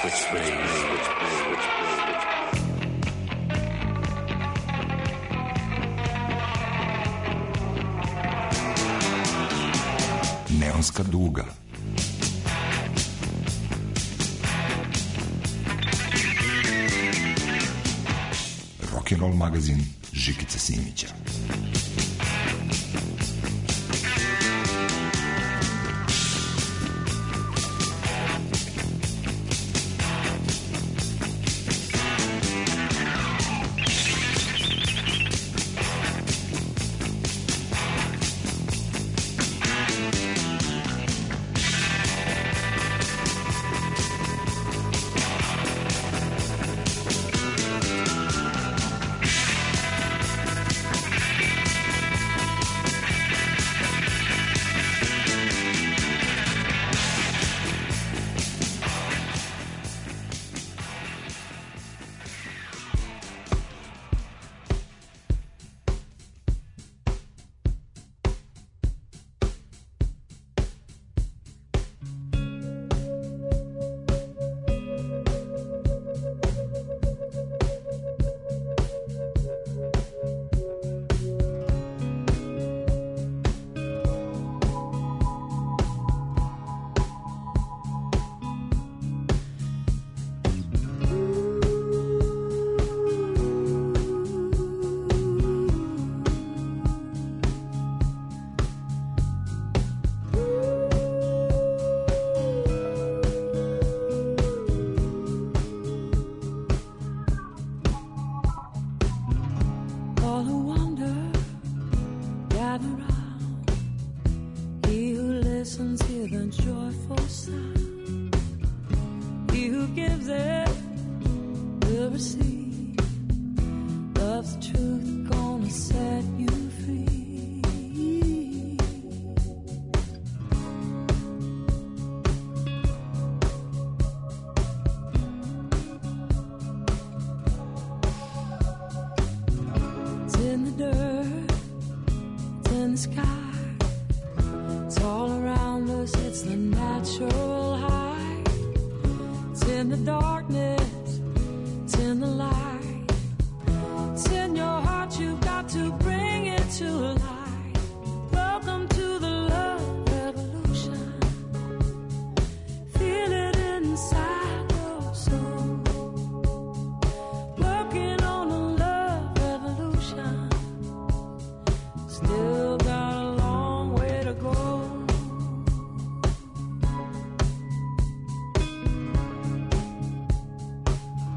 Neonska duga. Rock'n'roll magazin Žikice Simića.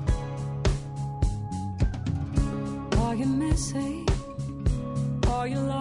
Are you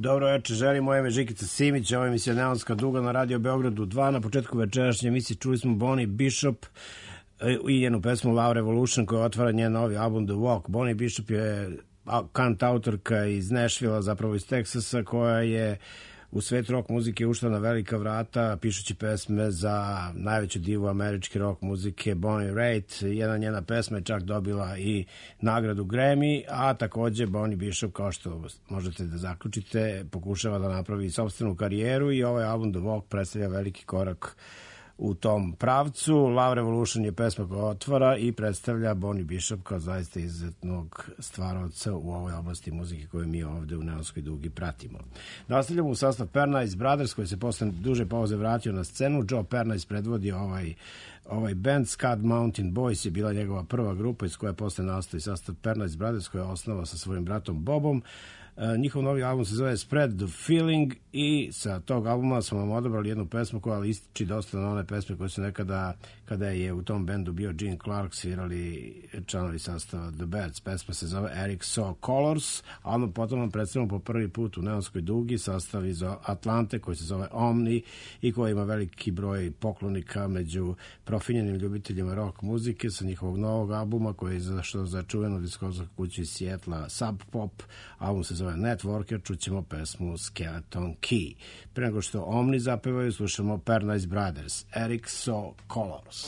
Dobro večer, želim, moje ime Žikica Simić, ovo je emisija Neonska duga na Radio Beogradu 2. Na početku večerašnje emisije čuli smo Bonnie Bishop i njenu pesmu Love Revolution koja otvara njen novi album The Walk. Bonnie Bishop je kantautorka iz Nashvilla, zapravo iz Teksasa, koja je u svet rock muzike ušla na velika vrata pišući pesme za najveću divu američke rock muzike Bonnie Raitt. Jedna njena pesma je čak dobila i nagradu Grammy, a takođe Bonnie Bishop, kao što možete da zaključite, pokušava da napravi sopstvenu karijeru i ovaj album The Walk predstavlja veliki korak u tom pravcu. Love Revolution je pesma koja otvara i predstavlja Bonnie Bishop kao zaista izuzetnog stvaraoca u ovoj oblasti muzike koju mi ovde u Neonskoj dugi pratimo. Nastavljamo u sastav Pernice Brothers koji se posle duže pauze vratio na scenu. Joe Pernice predvodio ovaj band. Scud Mountain Boys je bila njegova prva grupa iz koje posle nastao i sastav Pernice Brothers koja je osnovao sa svojim bratom Bobom. Njihov novi album se zove Spread the Feeling i sa tog albuma smo vam odabrali jednu pesmu koja liči dosta na one pesme koje su nekada, kada je u tom bendu bio Gene Clark, svirali članovi sastava The Bats. Pesma se zove Eric Saw Colors, a onda potom vam predstavljamo po prvi put u Neonskoj dugi sastav iz Atlante koji se zove Omni i koji ima veliki broj poklonika među profinjenim ljubiteljima rock muzike sa njihovog novog albuma koji je izašao za čuvenu diskografsku kuću iz Sijetla Sub Pop. Album se zove Networker, čućemo pesmu Skeleton Key. Pre nego što Omni zapevaju, slušamo Pernice Brothers, Eric Saw Colors.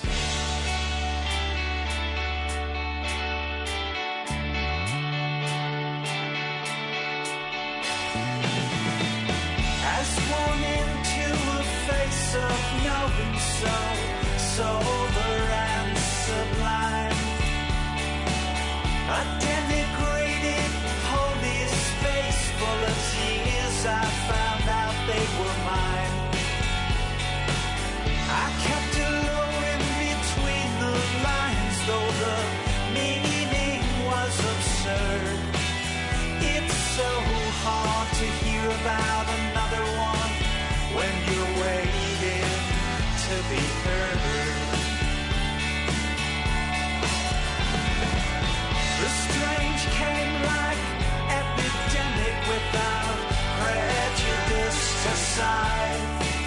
As one into a face of knowing sober and sublime, a denigrated holy space full of tears, I found out they were mine. I kept alone between the lines, though the meaning was absurd. It's so hard to hear about another one when you're waiting to be heard. The strange came like epidemic without prejudice aside.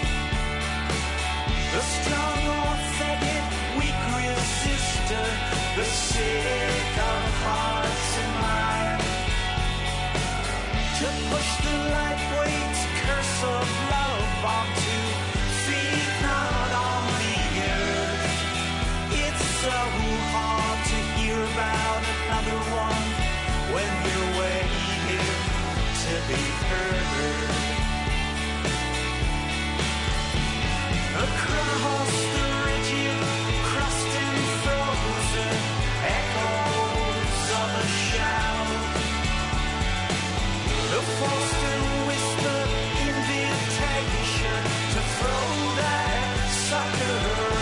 The strong or fetid, weak resistor, the sick of hearts and minds. To push the lightweight curse of love onto feet not on the earth. It's so hard to hear about another one when you're waiting to be heard. Across the rigid, crust and frozen echoes of a shout, the forced and whispered invitation to throw that sucker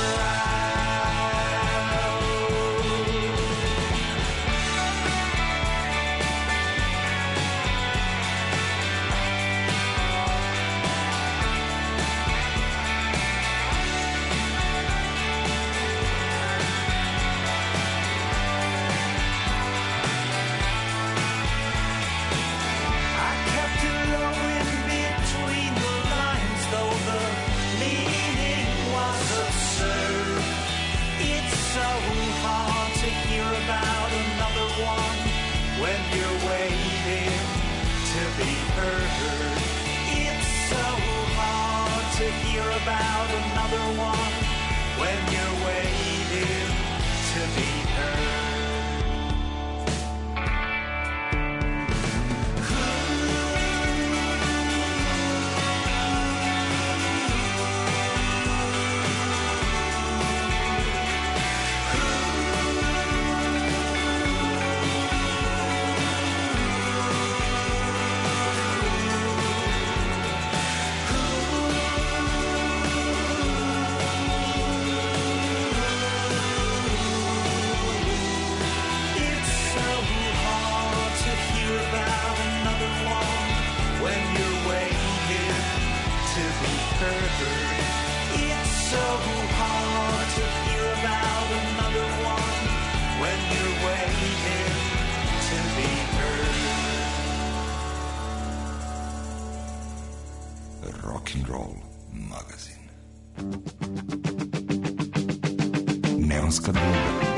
about another one when you're waiting to be heard. and roll magazin. Neonska duga.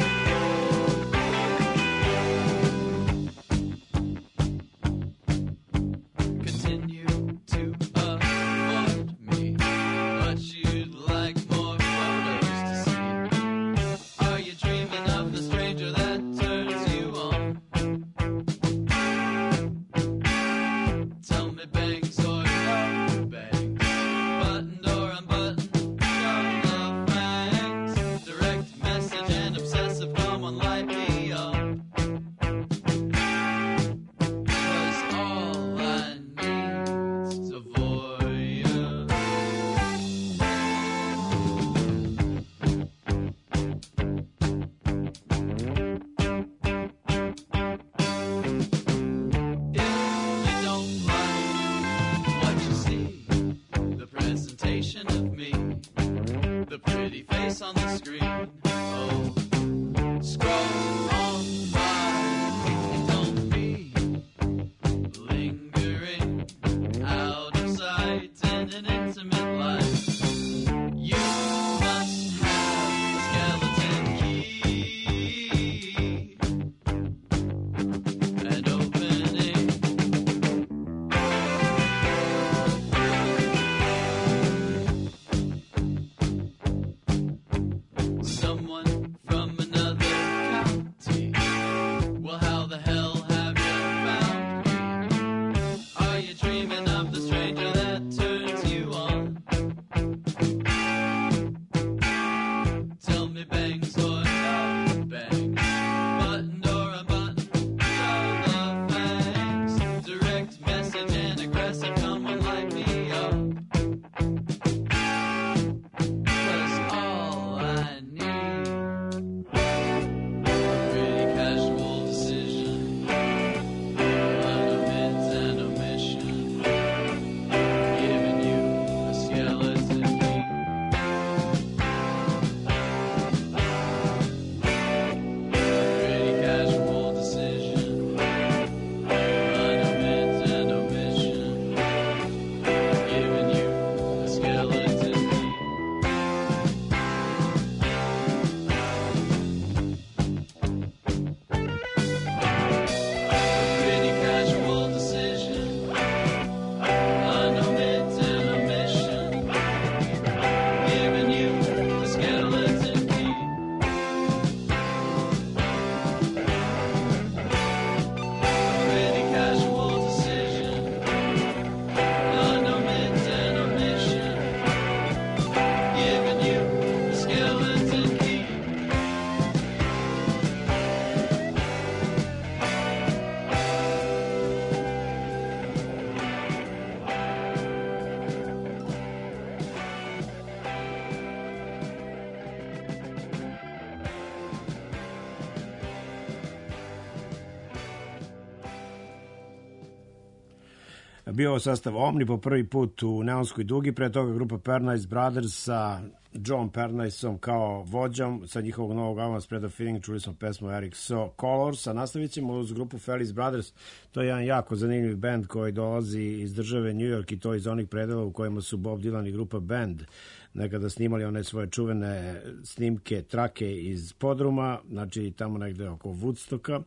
Bio je sastav Omni po prvi put u Neonskoj dugi, pre toga grupa Pernice Brothers sa John Perniceom kao vođom, sa njihovog novog albuma Spread of Feeling čuli smo pesmu Eric So Colors, a nastavit ćemo uz grupu Felice Brothers. To je jedan jako zanimljiv band koji dolazi iz države New York i to iz onih predela u kojima su Bob Dylan i grupa Band nekada snimali one svoje čuvene snimke, trake iz podruma, znači tamo negde oko Woodstocka.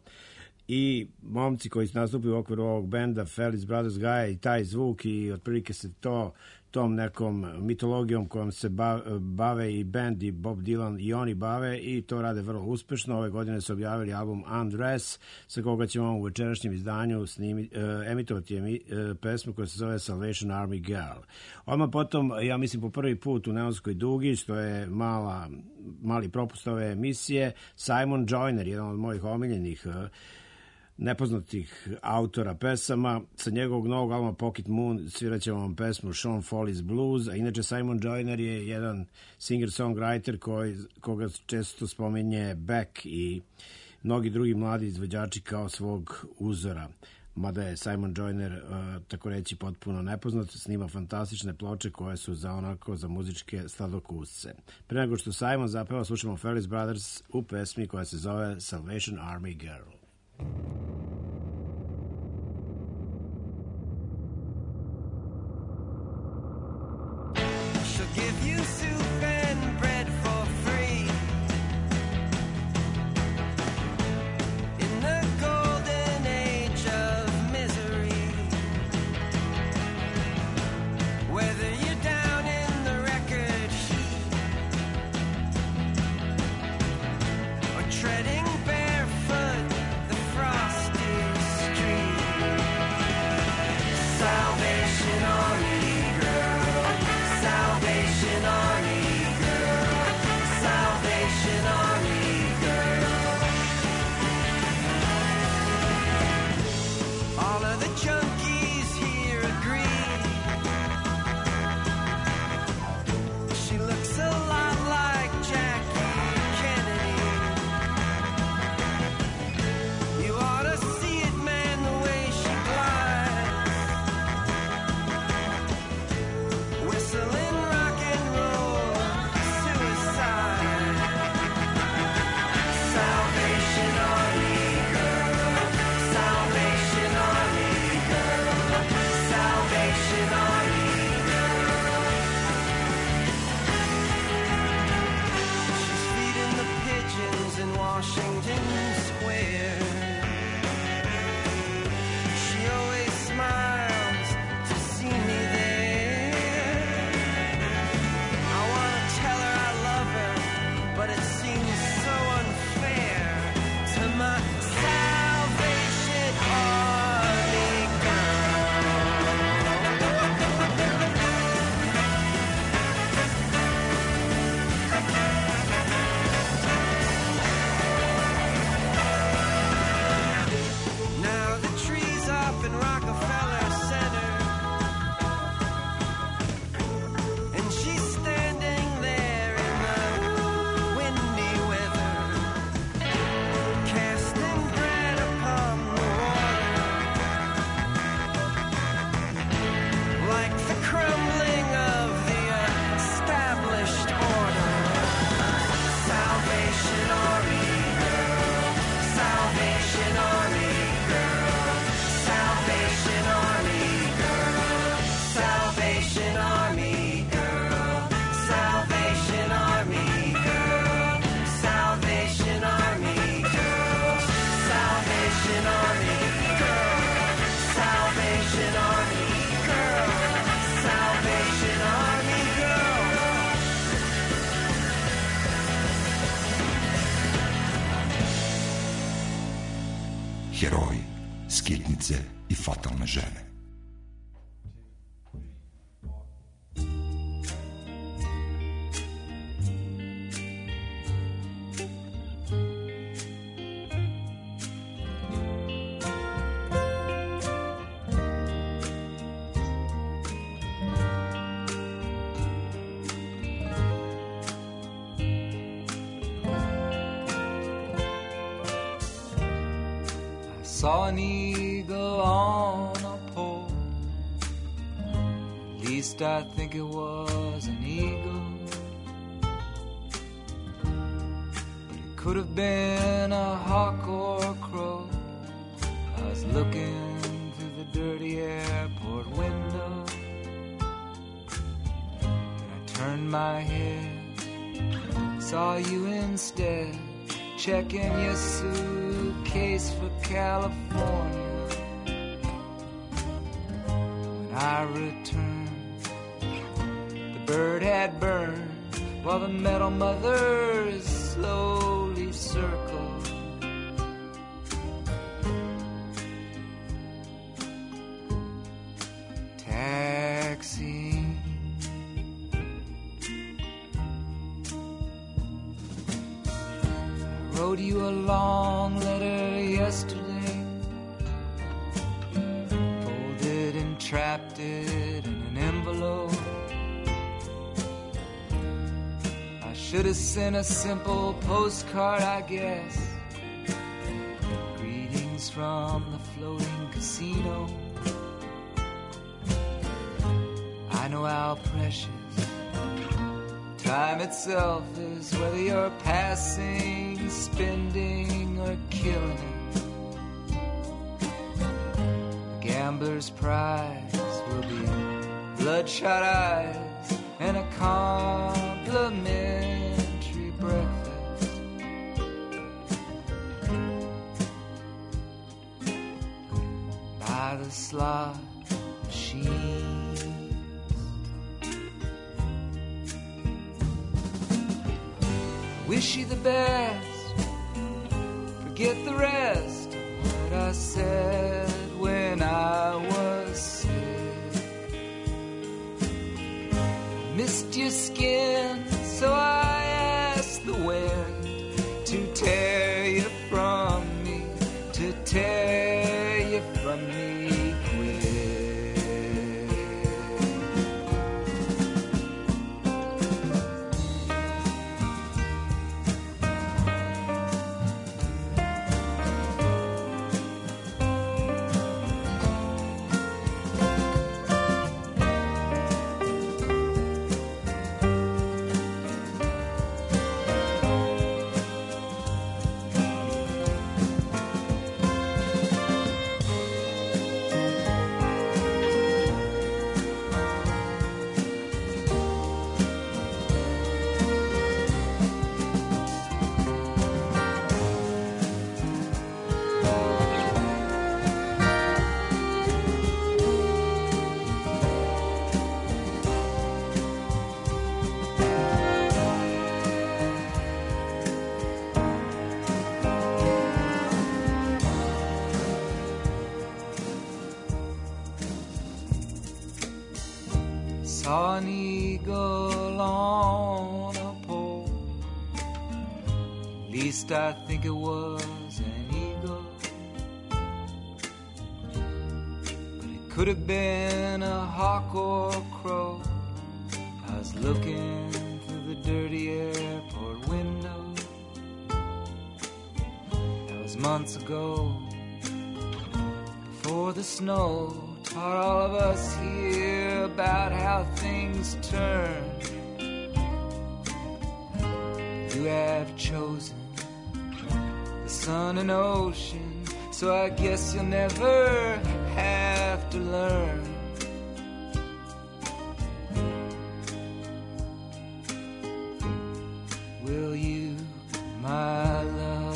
I momci koji nastupuju u okviru ovog benda Felice Brothers gaje i taj zvuk i otprilike se tom nekom mitologijom kojom se bave i band i Bob Dylan i oni bave i to rade vrlo uspešno. Ove godine su objavili album Undress sa koga ćemo u večerašnjem izdanju emitovati pesmu koja se zove Salvation Army Girl. Odmah potom, ja mislim po prvi put u Neonskoj dugi, što je mali propust ove emisije, Simon Joyner, jedan od mojih omiljenih nepoznatih autora pesama. Sa njegovog novog albuma Pocket Moon svirat ćemo vam pesmu Sean Foley's Blues, a inače Simon Joyner je jedan singer-songwriter koga često spominje Beck i mnogi drugi mladi izvođači kao svog uzora. Mada je Simon Joyner, tako reći, potpuno nepoznat, snima fantastične ploče koje su za muzičke sladokusce. Pre nego što Simon zapeva, slušamo Felice Brothers u pesmi koja se zove Salvation Army Girl. give you soup and bread for free. In the golden age of misery, whether you're down in the record heat or treading barefoot the frosty street, Salvation Army girl, Salvation Army girl, Salvation Army girl. All of the junkies here agree. She looks a lot like Jackie Kennedy. You ought to see it, man, the way she glides, whistling rock and roll suicide. Salvation Army girl, Salvation Army girl, Salvation Army girl. She's feeding the pigeons in Washington Square. She always smiles to see me there. I want to tell her I love her, but it seems so unfair to my Salvation Army Now the trees up in Rockefeller Center, and she's standing there in the windy weather, casting bread upon the water, like the crumbling of the established order. Salvation Army girl, Salvation Army girl, Salvation Army girl, Salvation Army girl, Salvation Army girl, Salvation Army girl, Salvation Army girl, Salvation Army girl, Salvation Army girl. Heroji, skitnice i fatalne žene. Saw an eagle on a pole. At least I think it was an eagle, but it could have been a hawk or a crow. I was looking through the dirty airport window, and I turned my head, saw you instead, checking your suitcase for California. When I returned, the bird had burned while the metal mothers slowly circled. Taxi. I wrote you a long letter yesterday, folded and trapped it in an envelope. I should have sent a simple postcard, I guess. Greetings from the floating casino. I know how precious time itself is, whether you're passing, spending, or killing it. The gambler's prize will be bloodshot eyes and a complimentary breakfast. By the slot machines. Wish you the best, forget the rest of what I said when I was sick. Missed your skin, so I asked the wind to tear you from me, to tear you from me. Saw an eagle on a pole. At least I think it was an eagle, but it could have been a hawk or a crow. I was looking through the dirty airport window. That was months ago, before the snow taught all of us here about how things turn. You have chosen the sun and ocean, so I guess you'll never have to learn. Will you, my love?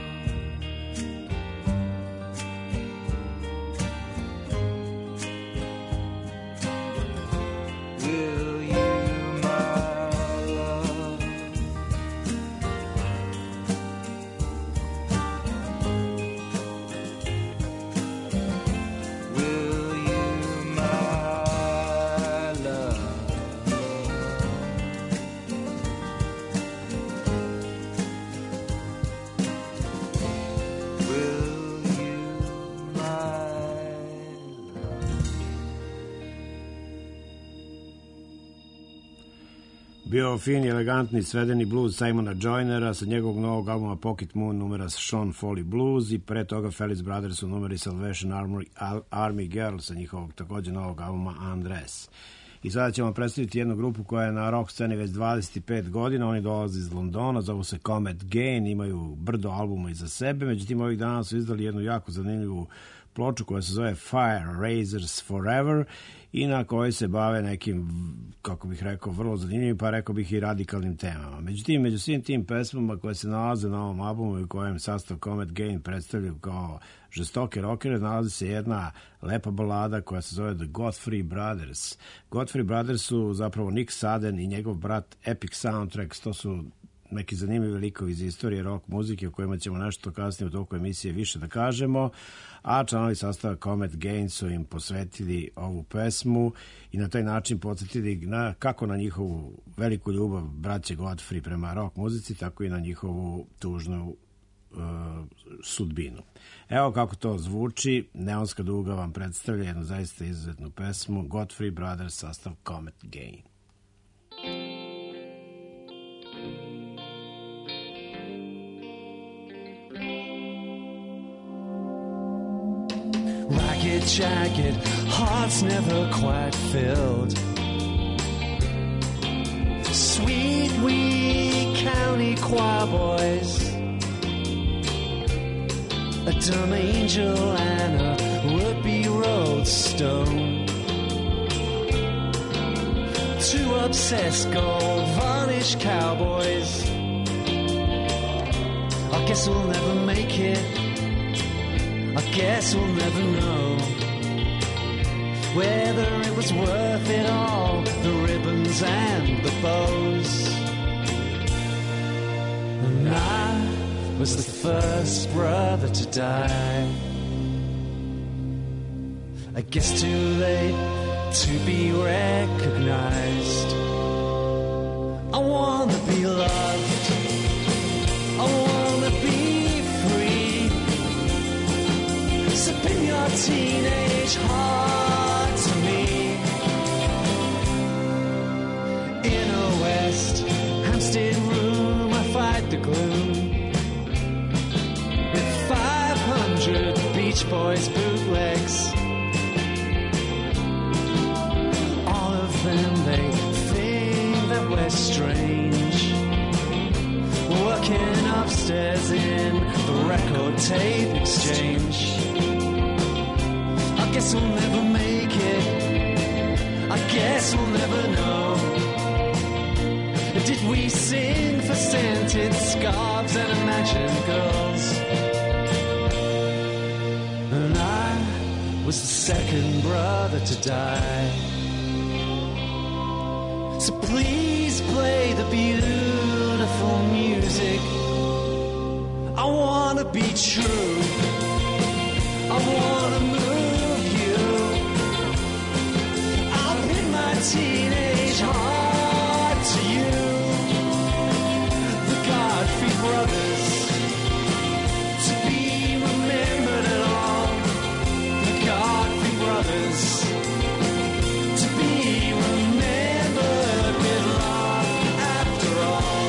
Bio fin i elegantni svedeni blues Simona Joynera sa njegovog novog albuma Pocket Moon numera Sean Foley Blues i pre toga Felix Brothers u numeri Salvation Army Girl sa njihovog takođe novog albuma Undress. I sada ćemo predstaviti jednu grupu koja je na rock sceni već 25 godina. Oni dolaze iz Londona, zovu se Comet Gain, imaju brdo albuma iza sebe, međutim ovih dana su izdali jednu jako zanimljivu ploču koja se zove Fire Razors Forever i na kojoj se bave nekim, kako bih rekao, vrlo zanimljivim, pa rekao bih i radikalnim temama. Međutim, među svim tim pesmama koje se nalaze na ovom albumu i kojem sastav Comet Gain predstavljaju kao žestoke rockere, nalazi se jedna lepa balada koja se zove The Godfrey Brothers. Godfrey Brothers su zapravo Nick Sudden i njegov brat Epic Soundtracks, to su neki zanimljivi likovi iz istorije rock muzike o kojima ćemo nešto kasnije u toku emisije više da kažemo, a članovi sastava Comet Gain su im posvetili ovu pesmu i na taj način podsjetili kako na njihovu veliku ljubav braće Godfrey prema rock muzici, tako i na njihovu tužnu sudbinu. Evo kako to zvuči. Neonska duga vam predstavlja jednu zaista izuzetnu pesmu Godfrey Brothers, sastav Comet Gain. Ragged jacket, hearts never quite filled. Sweet wee county choir boys, a dumb angel and a would-be roadstone. two obsessed gold varnish cowboys. I guess we'll never make it. I guess we'll never know whether it was worth it all, the ribbons and the bows. And I was the first brother to die. I guess too late to be recognized. I wanna be loved. I wanna be free. So pin your teenage heart to me. In a West Hampstead room, I fight the gloom with 500 Beach Boys bootlegs. All of them, they think that we're strange, working upstairs in the record tape exchange. I guess we'll never make it. I guess we'll never know. Did we sing for scented scarves and imagined girls? And I was the second brother to die. So please play the beautiful music. I wanna be true. I wanna move you. I'll pin my teenage heart to you. The Godfrey brothers, to be remembered at all. The Godfrey brothers, to be remembered with love. After all,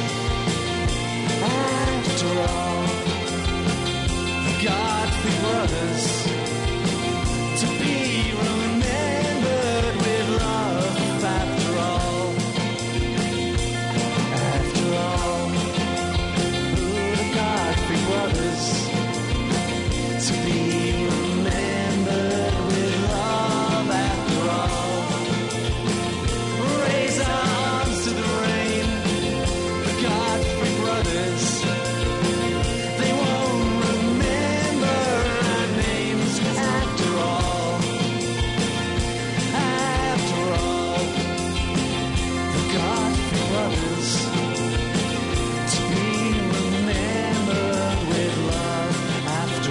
the Godfrey brothers, to be remembered with love. After all, the Godfrey brothers, to be remembered with love. After all, raise our arms to the rain. The Godfrey brothers, they won't remember our names. After all, the Godfrey brothers, to be remembered with love. After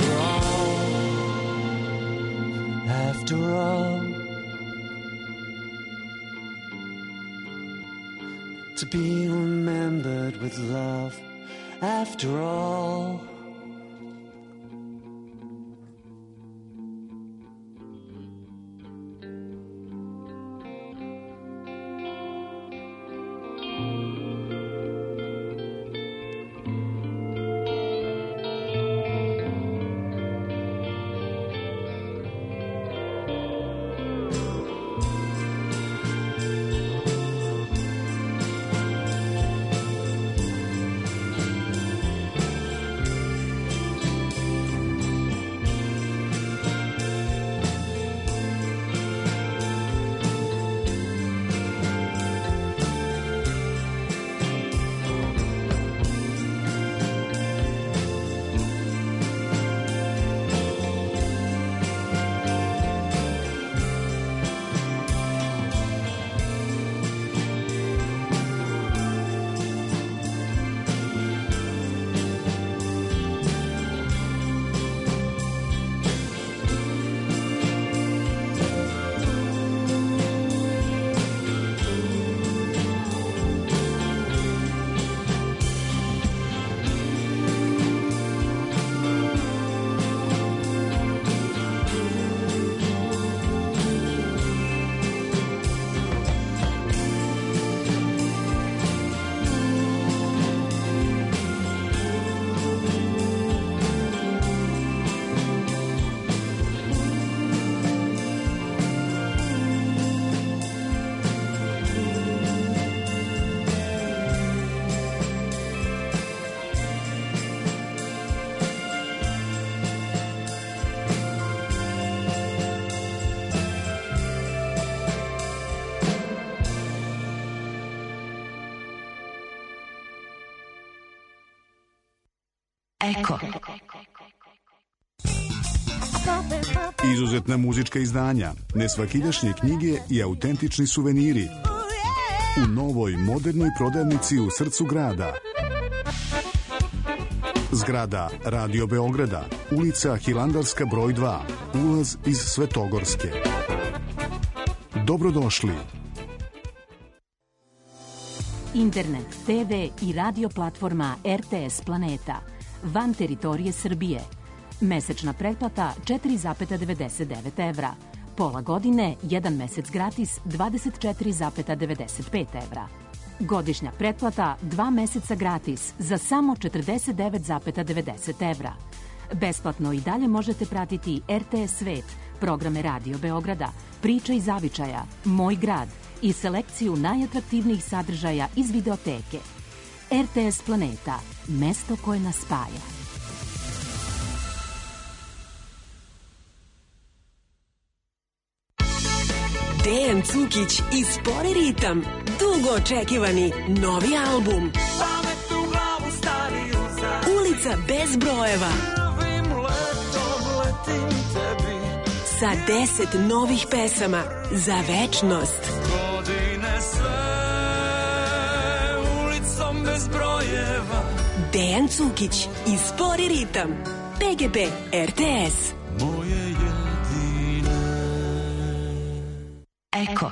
all, to be remembered with love. After all. Eko. Izuzetna muzička izdanja, nesvakidašnje knjige i autentični suveniri u novoj, modernoj prodavnici u srcu grada. Zgrada Radio Beograda, ulica Hilandarska broj 2, ulaz iz Svetogorske. Dobrodošli. Internet, TV i radio platforma RTS Planeta. Van teritorije Srbije. Mesečna pretplata 4,99 evra. Pola godine, 1 mesec gratis 24,95 evra. Godišnja pretplata 2 meseca gratis za samo 49,90 evra. Besplatno i dalje možete pratiti RTS Svet, programe Radio Beograda, Priča i zavičaja, Moj grad i selekciju najatraktivnijih sadržaja iz videoteke. RTS Planeta, mesto koje nas spaja. Dejan Cukić i Spori ritam, dugo očekivani novi album. Pamet u glavu stariju za Ulica bez brojeva. prvim letom letim tebi. Sa 10 novih pesama za večnost. Godine sve ulicom bez brojeva. Dejan Cukić i Spori ritam. PGP RTS. Moje jedine. Eko.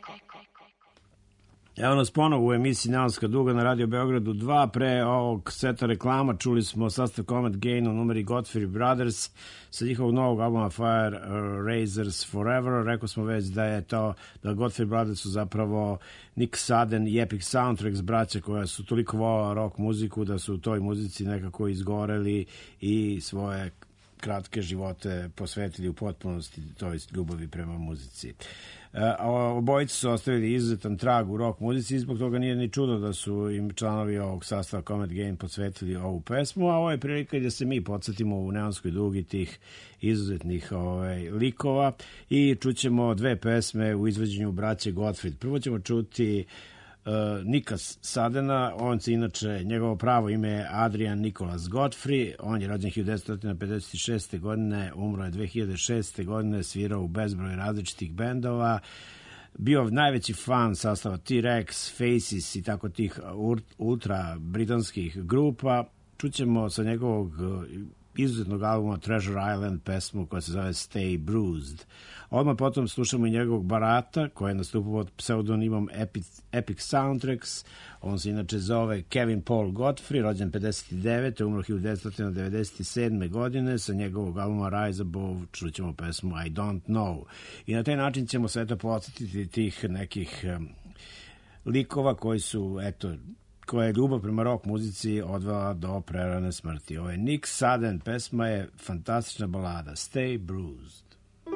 Evo nas ponovo u emisiji Neonska duga na Radio Beogradu 2. Pre ovog seta reklama čuli smo sastav Comet Gain u numeri Godfrey Brothers sa njihovog novog albuma Fire Razors Forever. Rekao smo već da je to, da Godfrey Brothers su zapravo Nick Sudden i Epic Soundtracks braća koja su toliko volala rock muziku da su u toj muzici nekako izgoreli i svoje kratke živote posvetili u potpunosti toj ljubavi prema muzici. Obojice su ostavili izuzetan trag u rock muzici i zbog toga nije ni čudo da su im članovi ovog sastava Comet Gain posvetili ovu pesmu, a ovo je prilika da se mi podsjetimo u Neonskoj dugi tih izuzetnih likova i čućemo dve pesme u izvođenju braće Gottfried. Prvo ćemo čuti Nika Sadena, on se inače, njegovo pravo ime je Adrian Nicholas Godfrey, on je rođen 1956. godine, umro je 2006. godine, svirao u bezbroj različitih bendova, bio najveći fan sastava T-Rex, Faces i tako tih ultra britanskih grupa. Čućemo sa njegovog izuzetnog albuma Treasure Island pesmu koja se zove Stay Bruised. Odmah potom slušamo i njegovog barata koji je nastupao pod pseudonimom Epic Soundtracks. On se inače zove Kevin Paul Godfrey, rođen 59. umro 1997. godine. Sa njegovog albuma Rise Above čućemo pesmu I Don't Know. I na taj način ćemo se podsjetiti tih nekih likova koji su, koja je ljubav prema rock muzici odvela do prerane smrti. Ovo je Nick Sudden, pesma je fantastična balada Stay Bruised.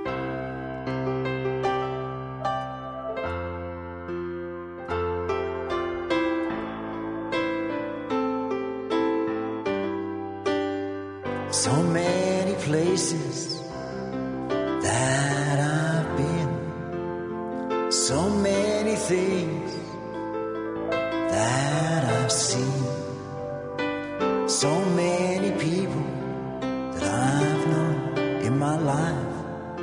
So many places that I've been, so many things that I've seen, so many people that I've known in my life.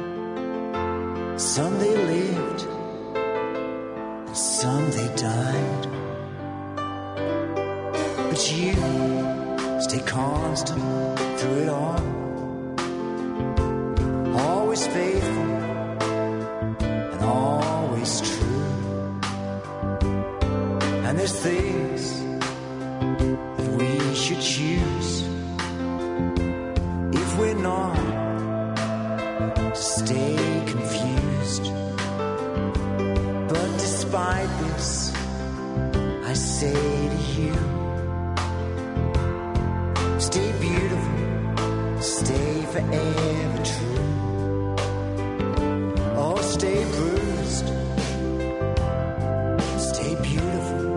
Some they lived and some they died, but you stay constant through it all, always faithful and always true. And there's things that we should choose if we're not to stay confused. But despite this, I say to you, stay beautiful, stay forever true. Oh, stay bruised, stay beautiful.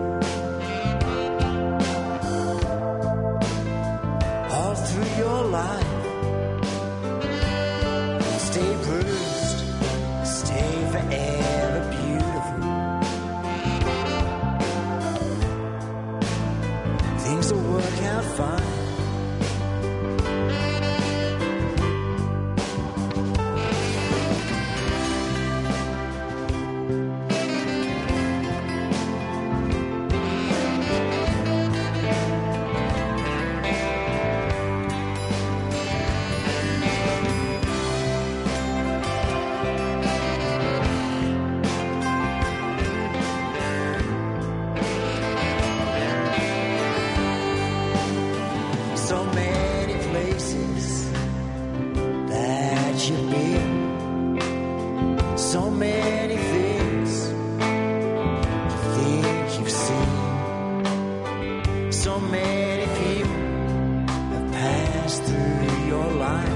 All through your life, stay bruised, stay forever beautiful. Things will work out fine you've been. So many things you think you've seen. So many people have passed through your life.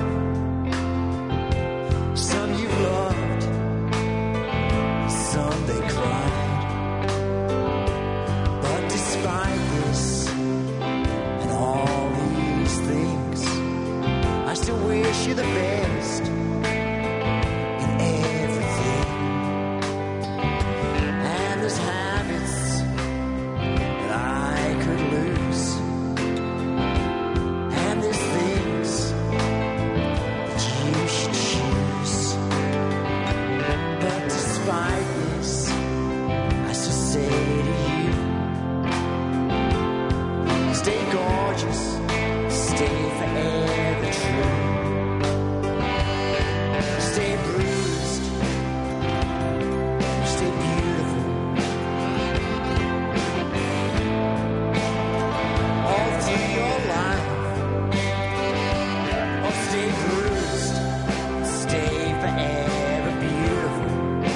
Some you've loved, some they cried. But despite this and all these things, I still wish you the best in everything. And there's habits that I could lose, and there's things that you should choose. But despite this, I still say to you, stay gorgeous, stay forever true. Stay bruised, stay beautiful. All through your life. Oh, stay bruised, stay forever beautiful.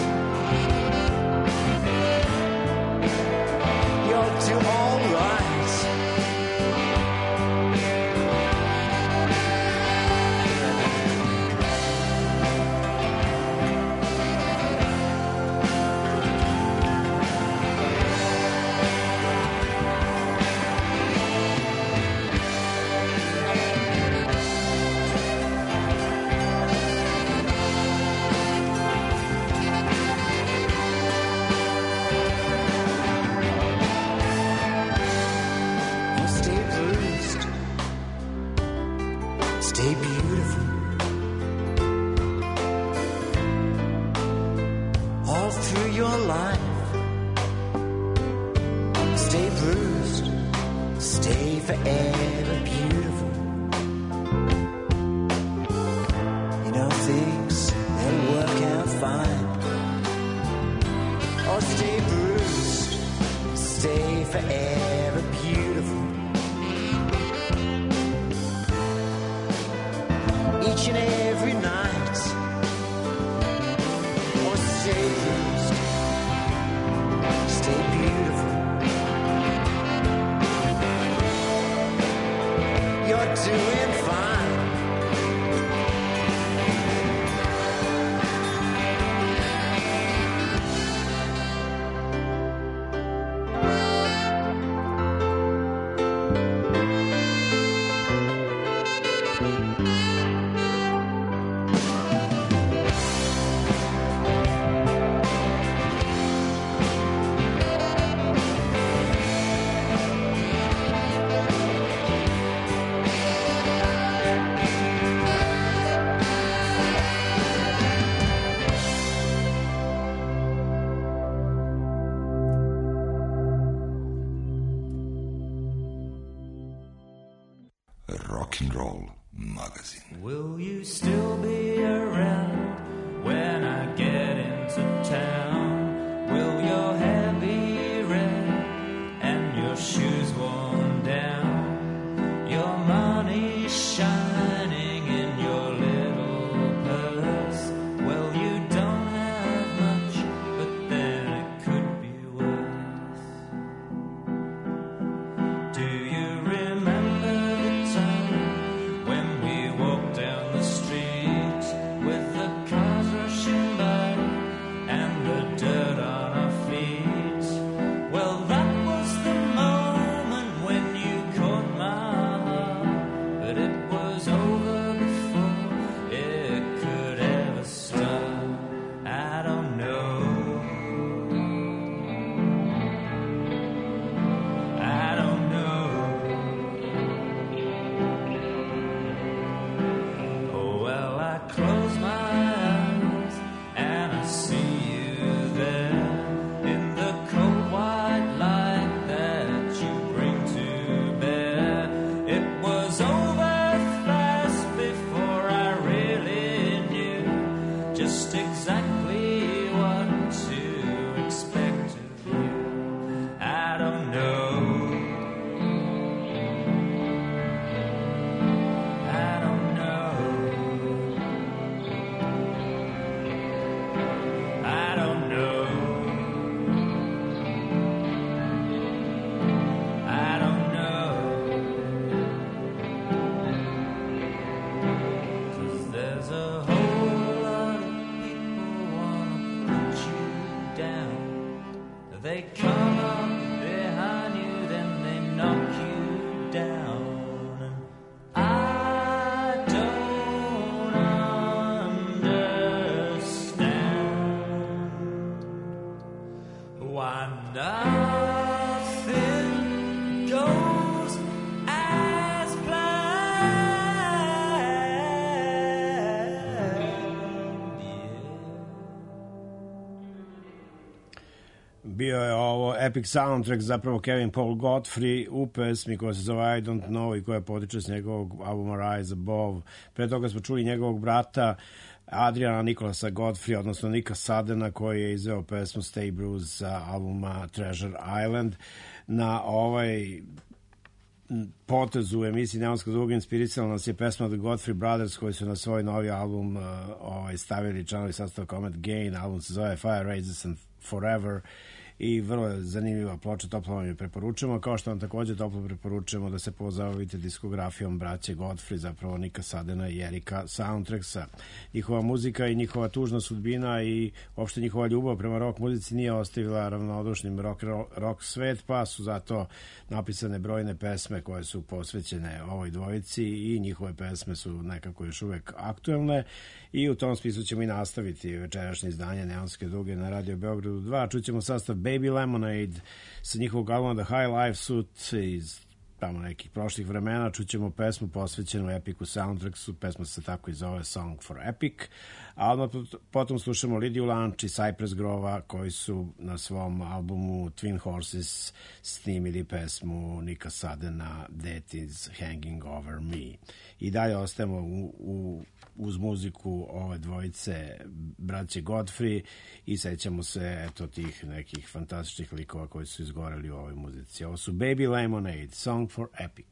You'll do all right. Oh, stay bruised, stay beautiful. All through your life, stay bruised, stay forever beautiful. You know things, they'll work out fine. Oh, stay bruised, stay forever beautiful. Each and every night. Oh, stay bruised, stay beautiful. You're doing fine. Rock and Roll Magazine. Will you still be around when I get into town? Will your hair be red and your shoes worn down? Your money shining in your little purse. Well, you don't have much, but then it could be worse. Do you remember the time when we walked down the street with the cars rushing by and the dirt on our feet? Well, that was the moment when you caught my heart, but it was over before it could ever start. I don't know. I don't know. Oh, well, I close my eyes and I see you there in the cold white light that you bring to bear. It was over fast before I really knew just exactly what to expect of you. I don't know. I don't know. They come up behind you, then they knock you down. And I don't understand why nothing goes as Bio je ovo epic soundtrack, zapravo Kevin Paul Godfrey u pesmi koja se zove I Don't Know i koja potiče s njegovog albuma Rise Above. Pre toga smo čuli njegovog brata Adriana Nikolasa Godfrey, odnosno Nika Sadena, koji je izveo pesmu Stay Bruised sa albuma Treasure Island. Na ovaj potezu u emisiji Neonska duga inspirisala nas je pesma The Godfrey Brothers, koji su na svoj novi album stavili članovi sastava Comet Gain. Album se zove Fire Raises and Forever i vrlo je zanimljiva ploča, toplo vam je preporučujemo, kao što vam također toplo preporučujemo da se pozabavite diskografijom braće Godfrey, zapravo Nika Sadena i Erika Soundtracksa. Njihova muzika i njihova tužna sudbina i uopšte njihova ljubav prema rock muzici nije ostavila ravnodušnim rock svet, pa su zato napisane brojne pesme koje su posvećene ovoj dvojici i njihove pesme su nekako još uvek aktuelne i u tom smislu ćemo i nastaviti večerašnje izdanje Neonske duge na Radio Beogradu 2. Čućemo sastav Baby Lemonade sa njihovog albuma The High Life Suit iz tamo nekih prošlih vremena. Čućemo pesmu posvećenu Epicu Soundtracksu, pesma se tako i zove Song for Epic, a odmah potom slušamo Lidiju Lanč i Cypress Grova koji su na svom albumu Twin Horses snimili pesmu Nika Sadena That Is Hanging Over Me. I dalje ostajemo uz muziku ove dvojice braće Godfrey i sećamo se tih nekih fantastičnih likova koji su izgoreli u ovoj muzici. Ovo su Baby Lemonade, Song for Epic.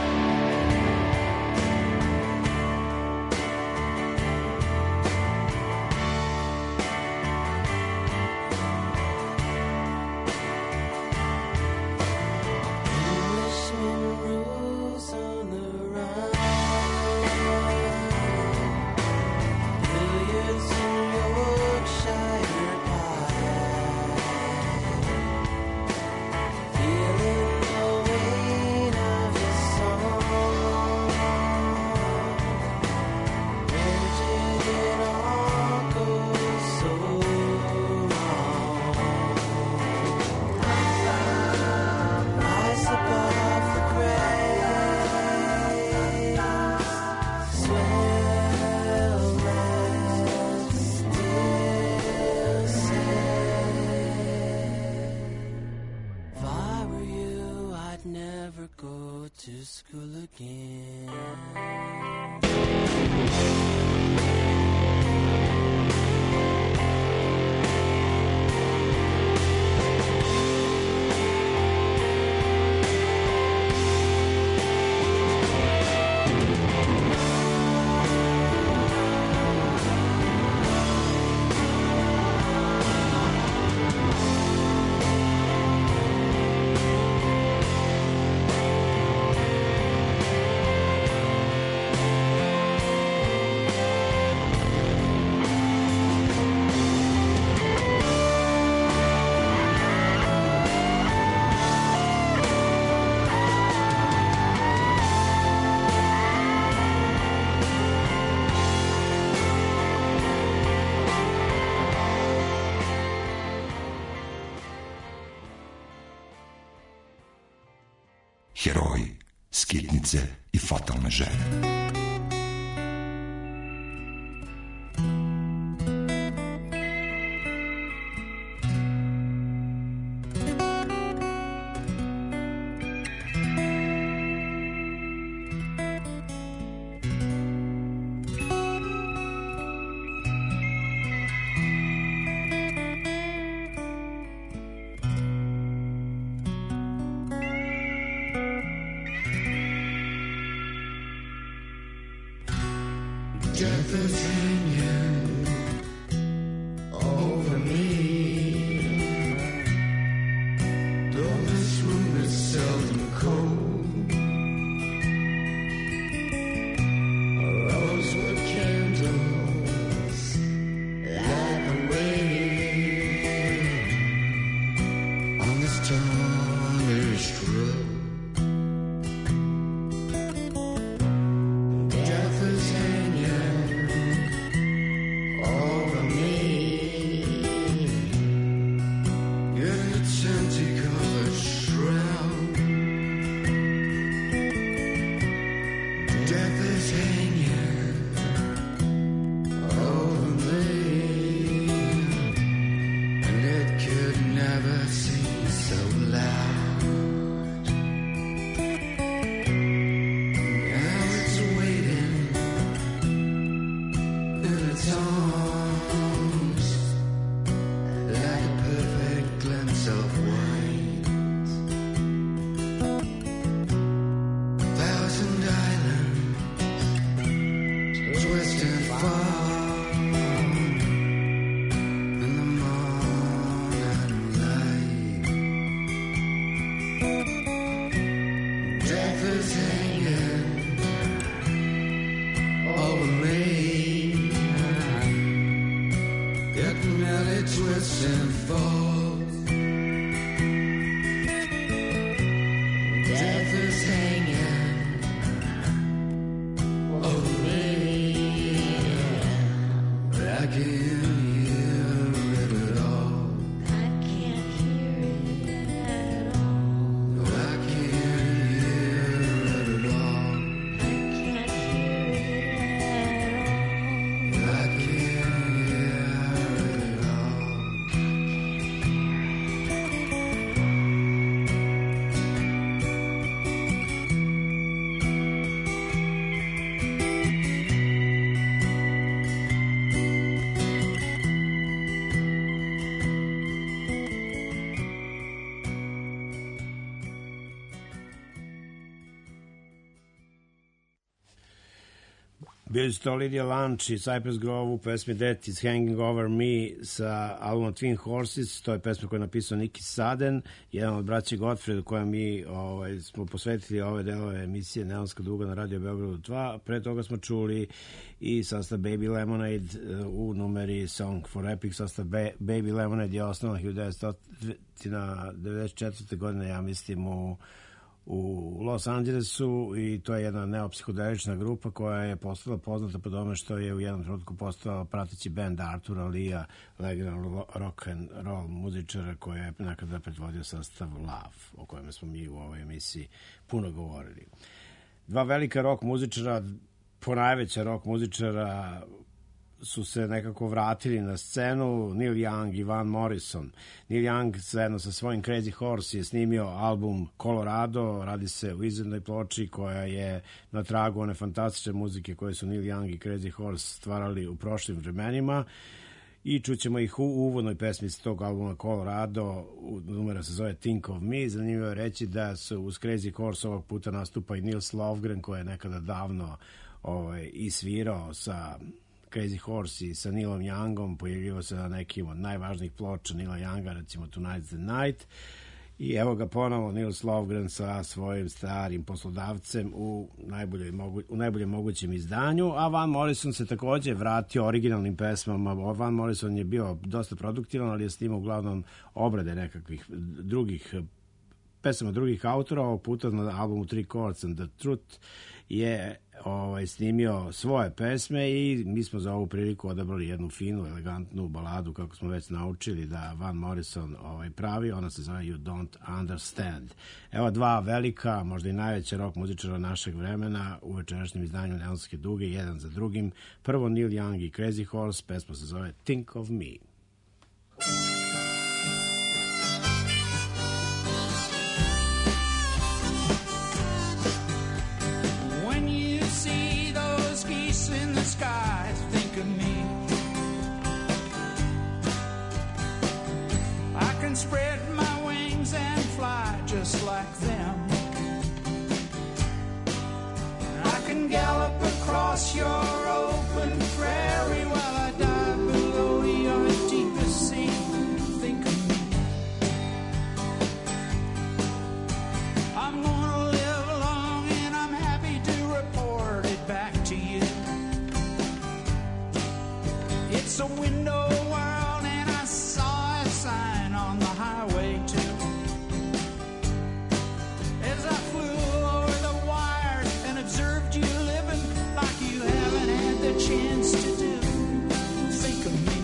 Heroji, skitnice i fatalne žene. Death is hanging over me. Though this room is seldom cold, rosewood candles light the way. songs like a perfect glimpse of white. Thousand islands twist and fall in the morning light. Death is hanging over me. It merely twists and falls. Death is hanging over me. I can't hear it at all. I can't hear it at all. No, I can't hear it at all. I can't hear it at all. I can't hear it at all. Bili su to Lydia Lunch i Cypress Grove u pesmi Death is Hanging Over Me sa albuma Twin Horses. To je pesma koju je napisao Nicky Sudden, jedan od braća Gottfried, koja mi smo posvetili ove delove emisije Neonska duga na Radio Beogradu 2. Pre toga smo čuli i sastav Baby Lemonade u numeri Song for Epic. Sastav Baby Lemonade je osnovan 1994. godine, ja mislim, u Los Angelesu, i to je jedna neopsihodelična grupa koja je postala poznata po tome što je u jednom trenutku postao prateći band Artura Lee-a, legendarnog rock and roll muzičara koji je nekada predvodio sastav Love, o kojem smo mi u ovoj emisiji puno govorili. Dva velika rock muzičara, ponajveća rock muzičara, su se nekako vratili na scenu, Neil Young i Van Morrison. Neil Young zajedno sa svojim Crazy Horse je snimio album Colorado, radi se o izvednoj ploči koja je na tragu one fantastične muzike koje su Neil Young i Crazy Horse stvarali u prošlim vremenima, i čućemo ih u uvodnoj pesmi s tog albuma Colorado, numera se zove Think of Me. Zanimljivo je reći da su uz Crazy Horse ovog puta nastupa i Nils Lofgren, koji je nekada davno i svirao sa Crazy Horse i sa Neilom Youngom, pojavljivao se na nekim od najvažnijih ploča Neila Younga, recimo Tonight's the Night, i evo ga ponovo Nils Lofgren sa svojim starim poslodavcem u najboljem mogućem izdanju, a Van Morrison se takođe vratio originalnim pesmama. Van Morrison je bio dosta produktivan, ali je snimao uglavnom obrade nekakvih drugih pesama drugih autora. Ovog puta na albumu Three Chords and the Truth je snimio svoje pesme, i mi smo za ovu priliku odabrali jednu finu, elegantnu baladu, kako smo već naučili da Van Morrison pravi. Ona se zove You Don't Understand. Evo dva velika, možda i najveća rock muzičara našeg vremena u večerašnjem izdanju Neonske duge, jedan za drugim. Prvo Neil Young i Crazy Horse, pesma se zove Think of Me. Sky, think of me. I can spread my wings and fly just like them. I can gallop across your open prairie while I dive below your deepest sea. Think of me. I'm gonna live long and I'm happy to report it back to you. It's a window world and I saw a sign on the highway too. As I flew over the wires and observed you living like you haven't had the chance to do. Think of me.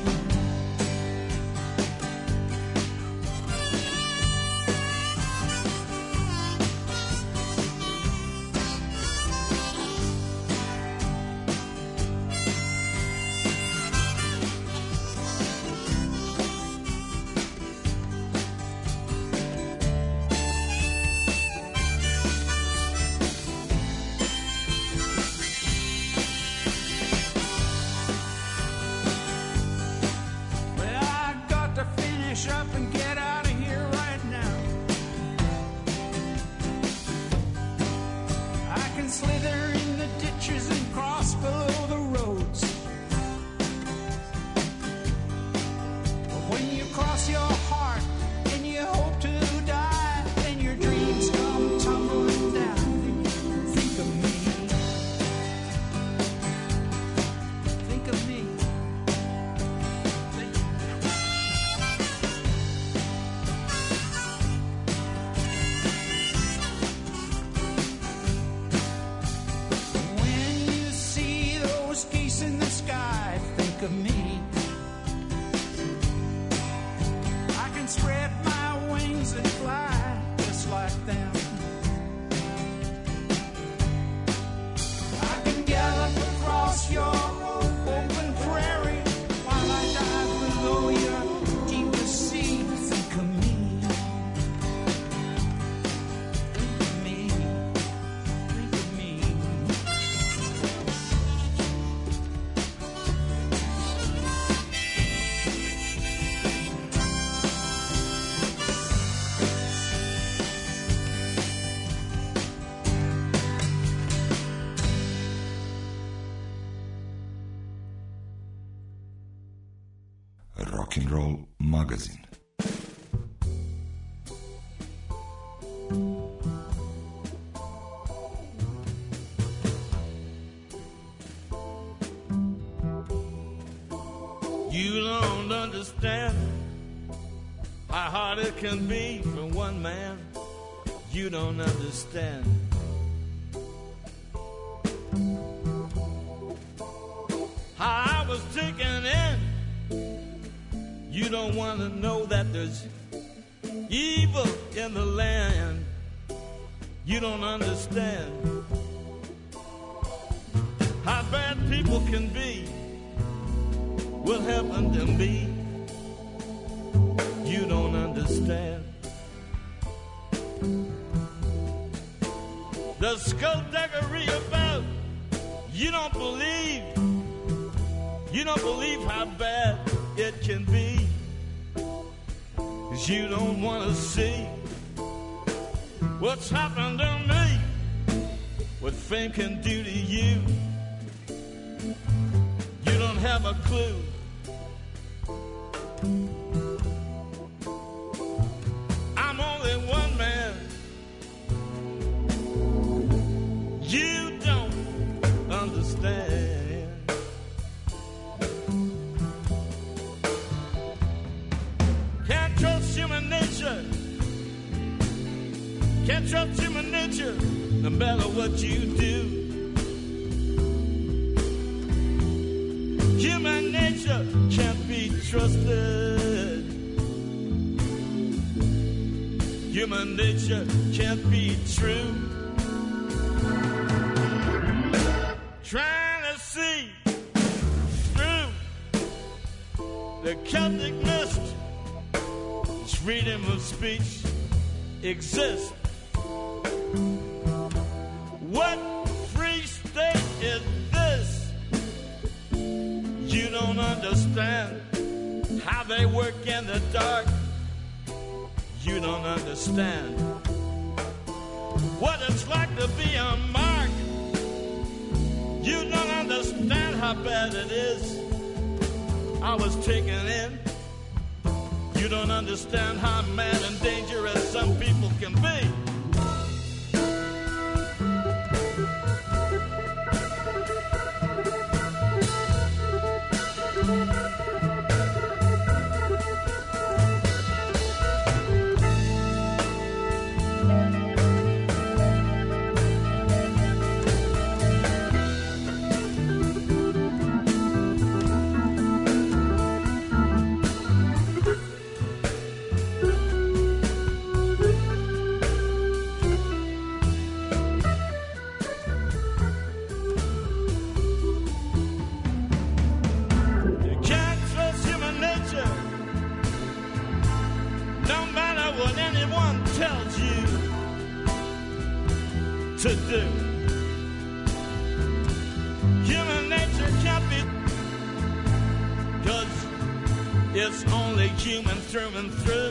of me. I can spread my wings and fly just like them. I can gallop across your open prairie while I dive below your deepest sea. Think of me. Think of me. Think of me. Rock and Roll magazin. You don't understand how hard it can be for one man. You don't understand. How I was taken in. You don't want to know that there's evil in the land. You don't understand how bad people can be. What happened to me? You don't understand. The skullduggery about you don't believe. You don't believe how bad it can be. 'Cause you don't want to see what's happened to me, what fame can do to you. You don't have a clue. I'm only one man. You don't understand. Can't trust human nature. Can't trust human nature, no matter what you do. Human nature can't be trusted. Human nature can't be true. Trying to see through the Celtic mist. Freedom of speech exists. What free state is this? You don't understand how they work in the dark. You don't understand what it's like to be a mark. You don't understand how bad it is. I was taken in. You don't understand how mad and dangerous some people can be. To do. Human nature can't be, 'cause it's only human through and through.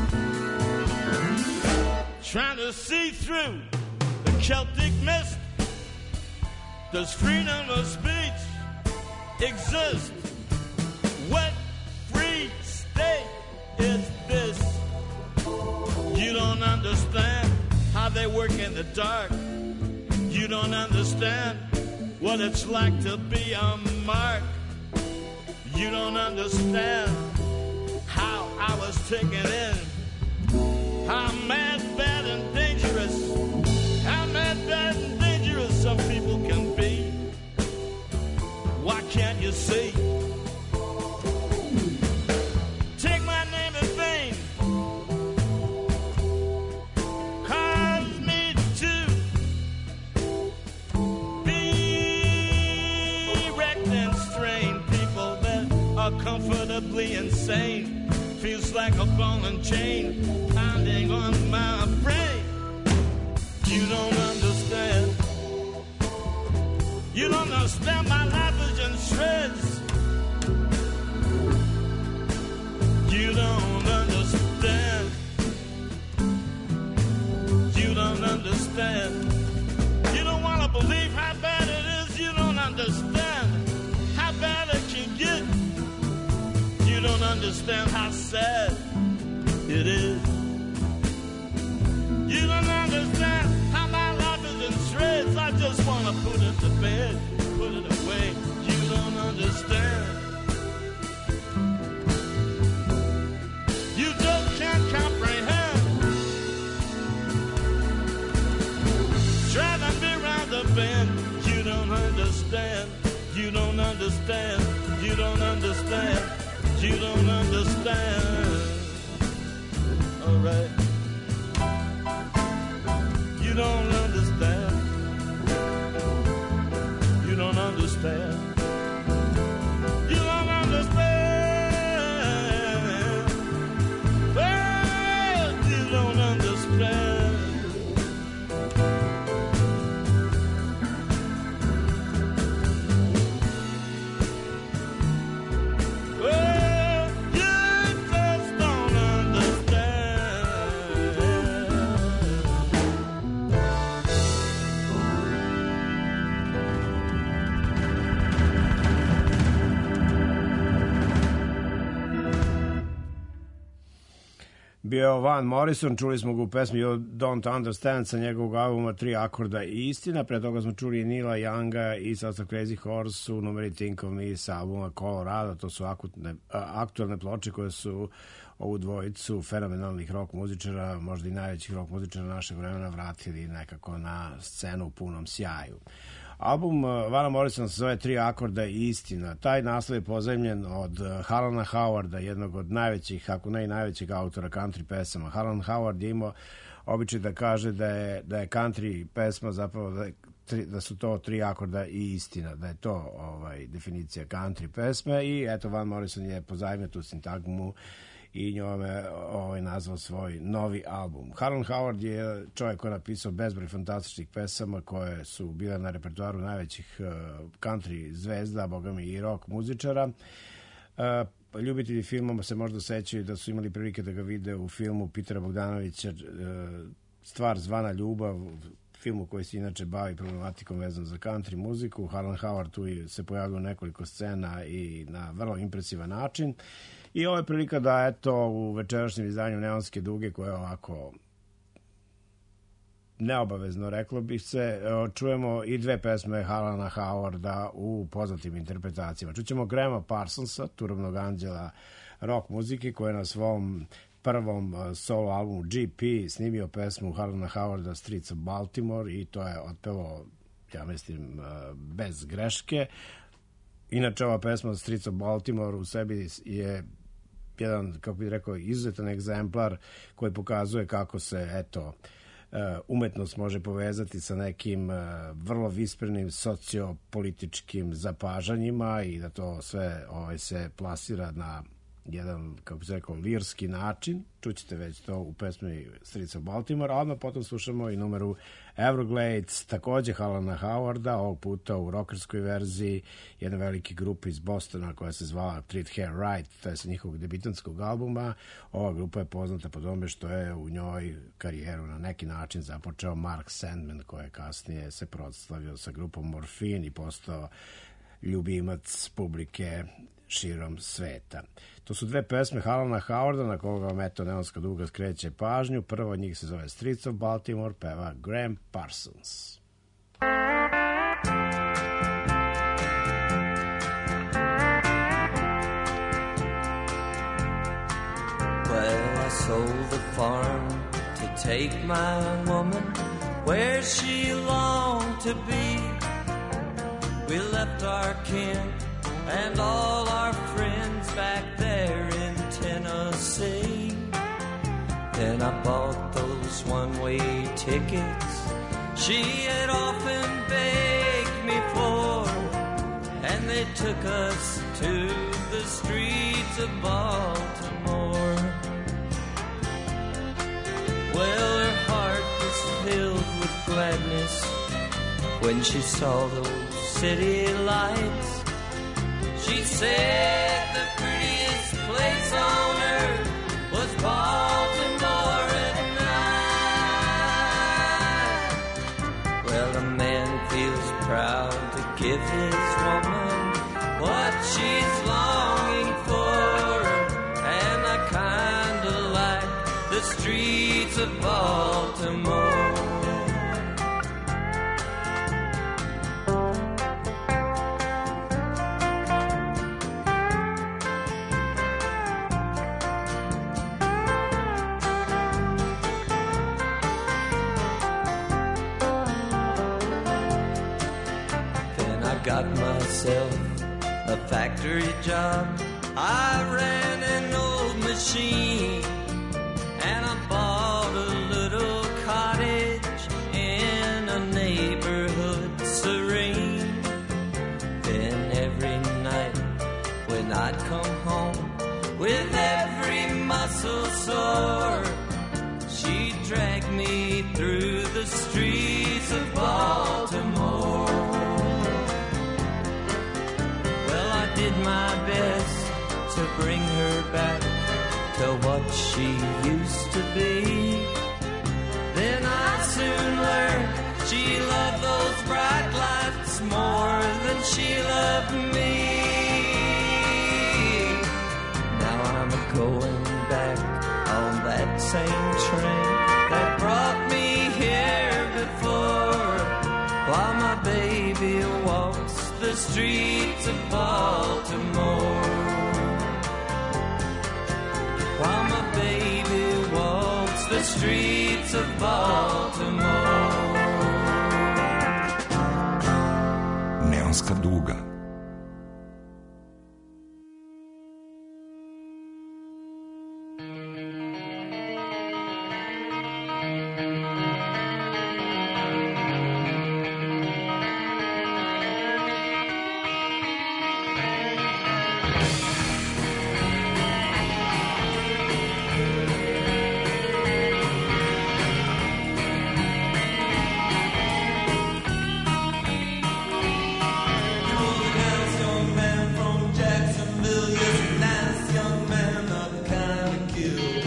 Trying to see through the Celtic mist. Does freedom of speech exist? What free state is this? You don't understand how they work in the dark. You don't understand what it's like to be a mark. You don't understand how I was taken in. How mad, bad, and dangerous. How mad, bad, and dangerous some people can be. Why can't you see are comfortably insane. Feels like a ball and chain pounding on my brain. You don't understand. You don't understand. My life is in shreds. You don't understand. You don't understand. You don't want to believe how bad it is. You don't understand how bad it can get. You don't understand how sad it is. You don't understand how my life is in shreds. I just want to put it to bed, put it away. You don't understand. You just can't comprehend. Driving me round the bend. You don't understand. You don't understand. You don't understand. You don't understand. All right. You don't understand. You don't understand. You don't understand. Well, you don't understand. Well, you just don't understand. Bio Van Morrison, čuli smo ga u pesmi You Don't Understand sa njegovog albuma Tri akorda i istina. Pre toga smo čuli Nila Younga i sastav Crazy Horse u numeri Think of Me sa albuma Colorado. To su aktualne ploče koje su ovu dvojicu fenomenalnih rock muzičara, možda i najvećih rock muzičara našeg vremena, vratili nekako na scenu u punom sjaju. Album Vana Morrisona se zove Tri akorda i istina. Taj naslov je pozajmljen od Halana Howarda, jednog od najvećih, ako ne i najvećeg autora country pesama. Halan Howard je imao običaj da kaže da je country pesma zapravo da su to tri akorda i istina, da je to definicija country pesme i eto Van Morrison je pozajmio tu sintagmu i njome nazvao svoj novi album. Halan Howard je čovjek koji je napisao bezbroj fantastičnih pesama koje su bile na repertoaru najvećih country zvezda, bogami i rock muzičara. Ljubitelji filmova se možda sećaju da su imali prilike da ga vide u filmu Pitera Bogdanovića Stvar zvana ljubav, filmu koji se inače bavi problematikom vezan za country muziku. Halan Howard tu se pojavio nekoliko scena i na vrlo impresivan način. I ovo je prilika da, eto, u večerašnjem izdanju Neonske duge, koje je ovako neobavezno, reklo bih se, čujemo i dve pesme Halana Howarda u poznatim interpretacijama. Čućemo Grahama Parsonsa, Turobnog anđela rock muzike, koji je na svom prvom solo albumu GP snimio pesmu Halana Howarda Streets of Baltimore i to je otpevao, ja mislim, bez greške. Inače, ova pesma Streets of Baltimore u sebi je jedan, kako bih rekao, izuzetan egzemplar koji pokazuje kako se, eto, umetnost može povezati sa nekim vrlo visprenim sociopolitičkim zapažanjima i da to sve se plasira na jedan, kako bih rekao, lirski način. Čućete već to u pesmi Streets of Baltimore, a odmah potom slušamo i numeru Everglades, takođe Halana Howarda, ovog puta u rockerskoj verziji jedne velike grupe iz Bostona koja se zvala Treat Hair Right, to je sa njihovog debitanskog albuma. Ova grupa je poznata po tome što je u njoj karijeru na neki način započeo Mark Sandman, koji je kasnije se proslavio sa grupom Morphine i postao ljubimac publike širom sveta. To su dve pesme Halana Howarda na koga vam eto Neonska duga skreće pažnju. Prvo od njih se zove Streets of Baltimore, peva Graham Parsons. Well, I sold the farm to take my woman where she longed to be. We left our kin and all our friends back there in Tennessee. Then I bought those one-way tickets she had often begged me for, and they took us to the street when she saw those city lights. She said the prettiest place on earth was Baltimore at night. Well, a man feels proud to give his woman what she's longing for, and I kinda like the streets of Baltimore. Got myself a factory job. I ran an old machine, and I bought a little cottage in a neighborhood serene. Then every night when I'd come home with every muscle sore, she'd drag me through the streets of Baltimore. Did my best to bring her back to what she used to be. Then I soon learned she loved those bright lights more than she loved me. Now I'm going back on that same train that brought me here before, while my baby walks the streets of Baltimore. While my baby walks the streets of Baltimore. Neonska duga. Kill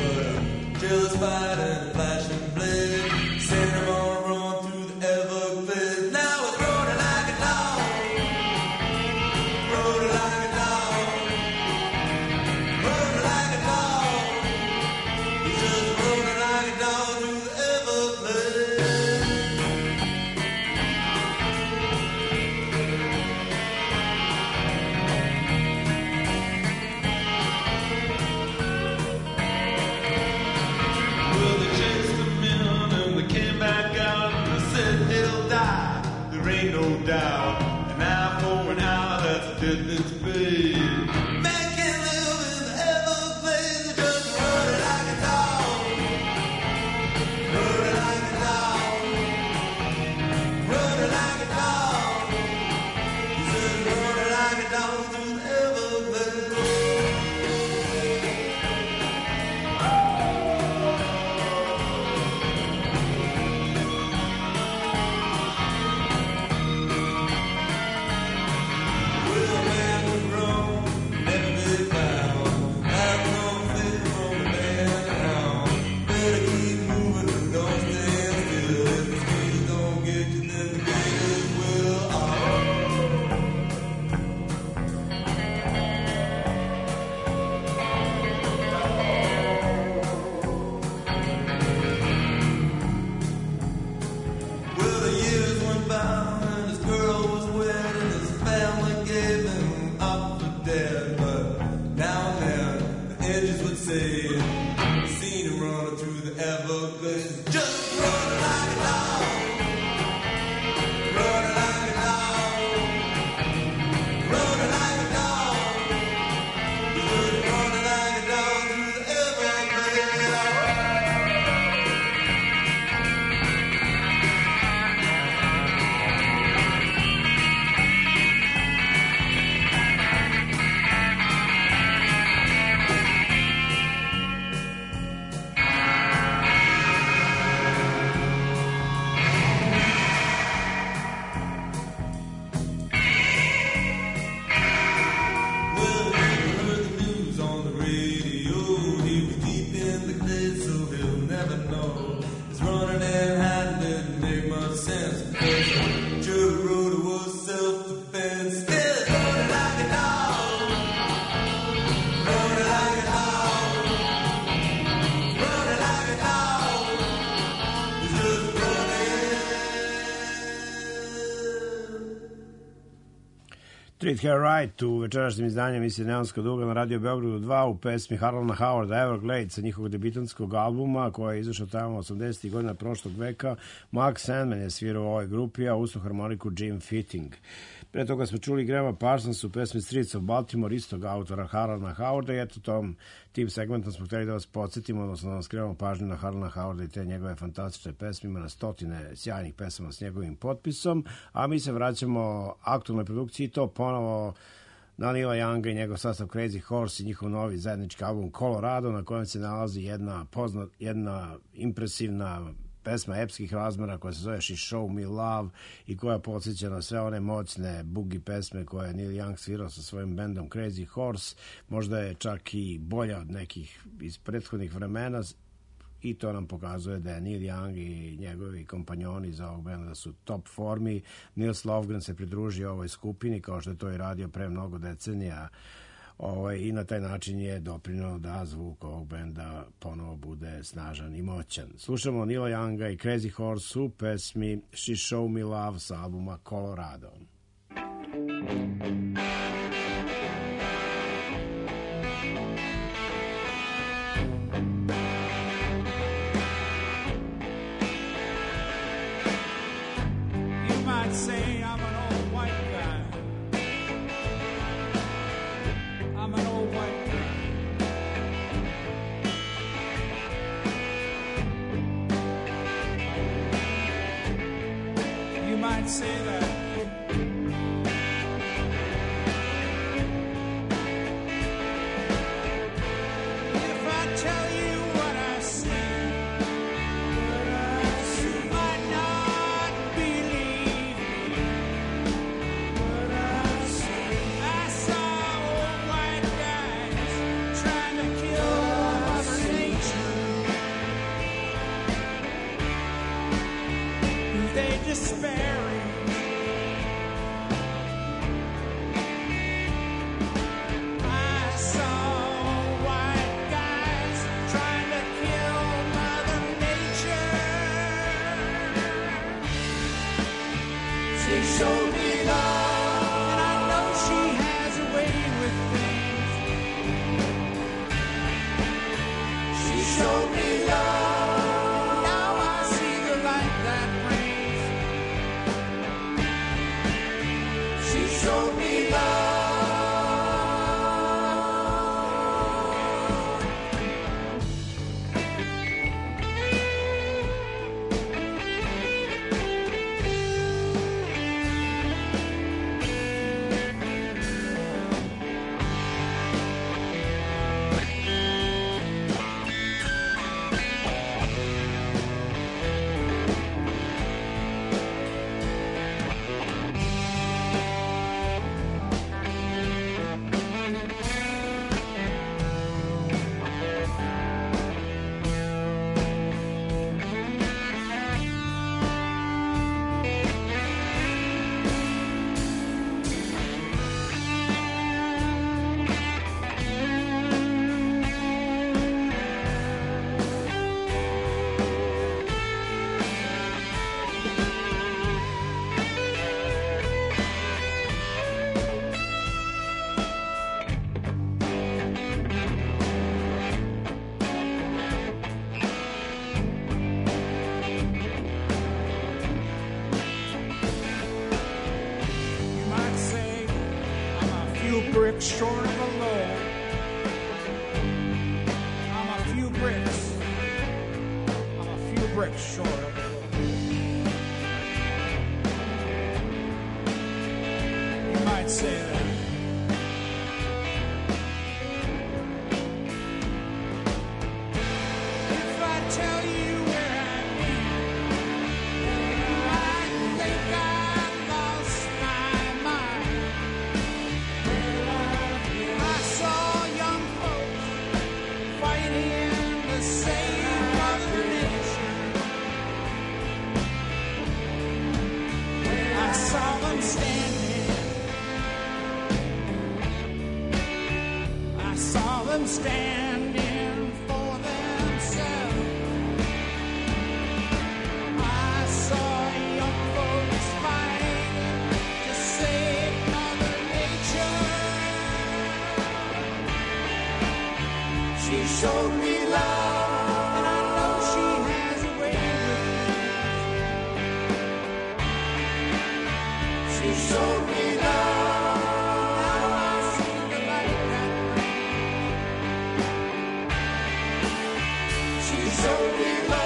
Treat Her Right u večerašnjem izdanju emisije Neonska duga na Radio Beogradu 2 u pesmi Harlana Howarda Everglades sa njihovog debitanskog albuma koji je izašao tamo 80. godina prošlog veka. Mark Sandman je svirao u ovoj grupi, a usnu harmoniku Jim Fitting. Pre toga smo čuli Grahama Parsons u pesmi Streets of Baltimore, istog autora Harlana Howarda, i eto tim segmentom smo htjeli da vas podsjetimo, odnosno da vam skrenemo pažnju na Harlana Howarda i te njegove fantastične pesme. Ima na stotine sjajnih pesama s njegovim potpisom, a mi se vraćamo aktualnoj produkciji, to ponovo na Neila Younga i njegov sastav Crazy Horse i njihov novi zajednički album Colorado, na kojem se nalazi jedna impresivna pesma epskih razmera koja se zove She Show Me Love i koja podsjeća na sve one moćne boogie pesme koje je Neil Young svirao sa svojim bendom Crazy Horse. Možda je čak i bolja od nekih iz prethodnih vremena i to nam pokazuje da je Neil Young i njegovi kompanjoni iz ovog benda da su top formi. Nils Lofgren se pridružio ovoj skupini kao što je to i radio pre mnogo decenija. I na taj način je doprineo da zvuk ovog benda ponovo bude snažan i moćan. Slušamo Neila Younga i Crazy Horse u pesmi She Show Me Love sa albuma Colorado. You might say I'm an old white guy. I'm an old white guy. You might say that. If I tell you what I see, you might not believe me. I saw old white guys trying to kill Mother Nature. They despairing. I saw white guys trying to kill Mother Nature. She showed me love, and I know she has a way with things. She showed me love, now I see the light that brings. She showed me love. Bricks short of a load. I'm a few bricks short of a load. You might say that. If I tell you where I've been, I think I've lost my mind. I saw young folks fighting to save Mother Nature. I saw them standing. I saw them standing for themselves. I saw young folks fighting to save Mother Nature. She showed me love, and I know she has a way with me. She showed me love, now I see the light that way. She showed me love.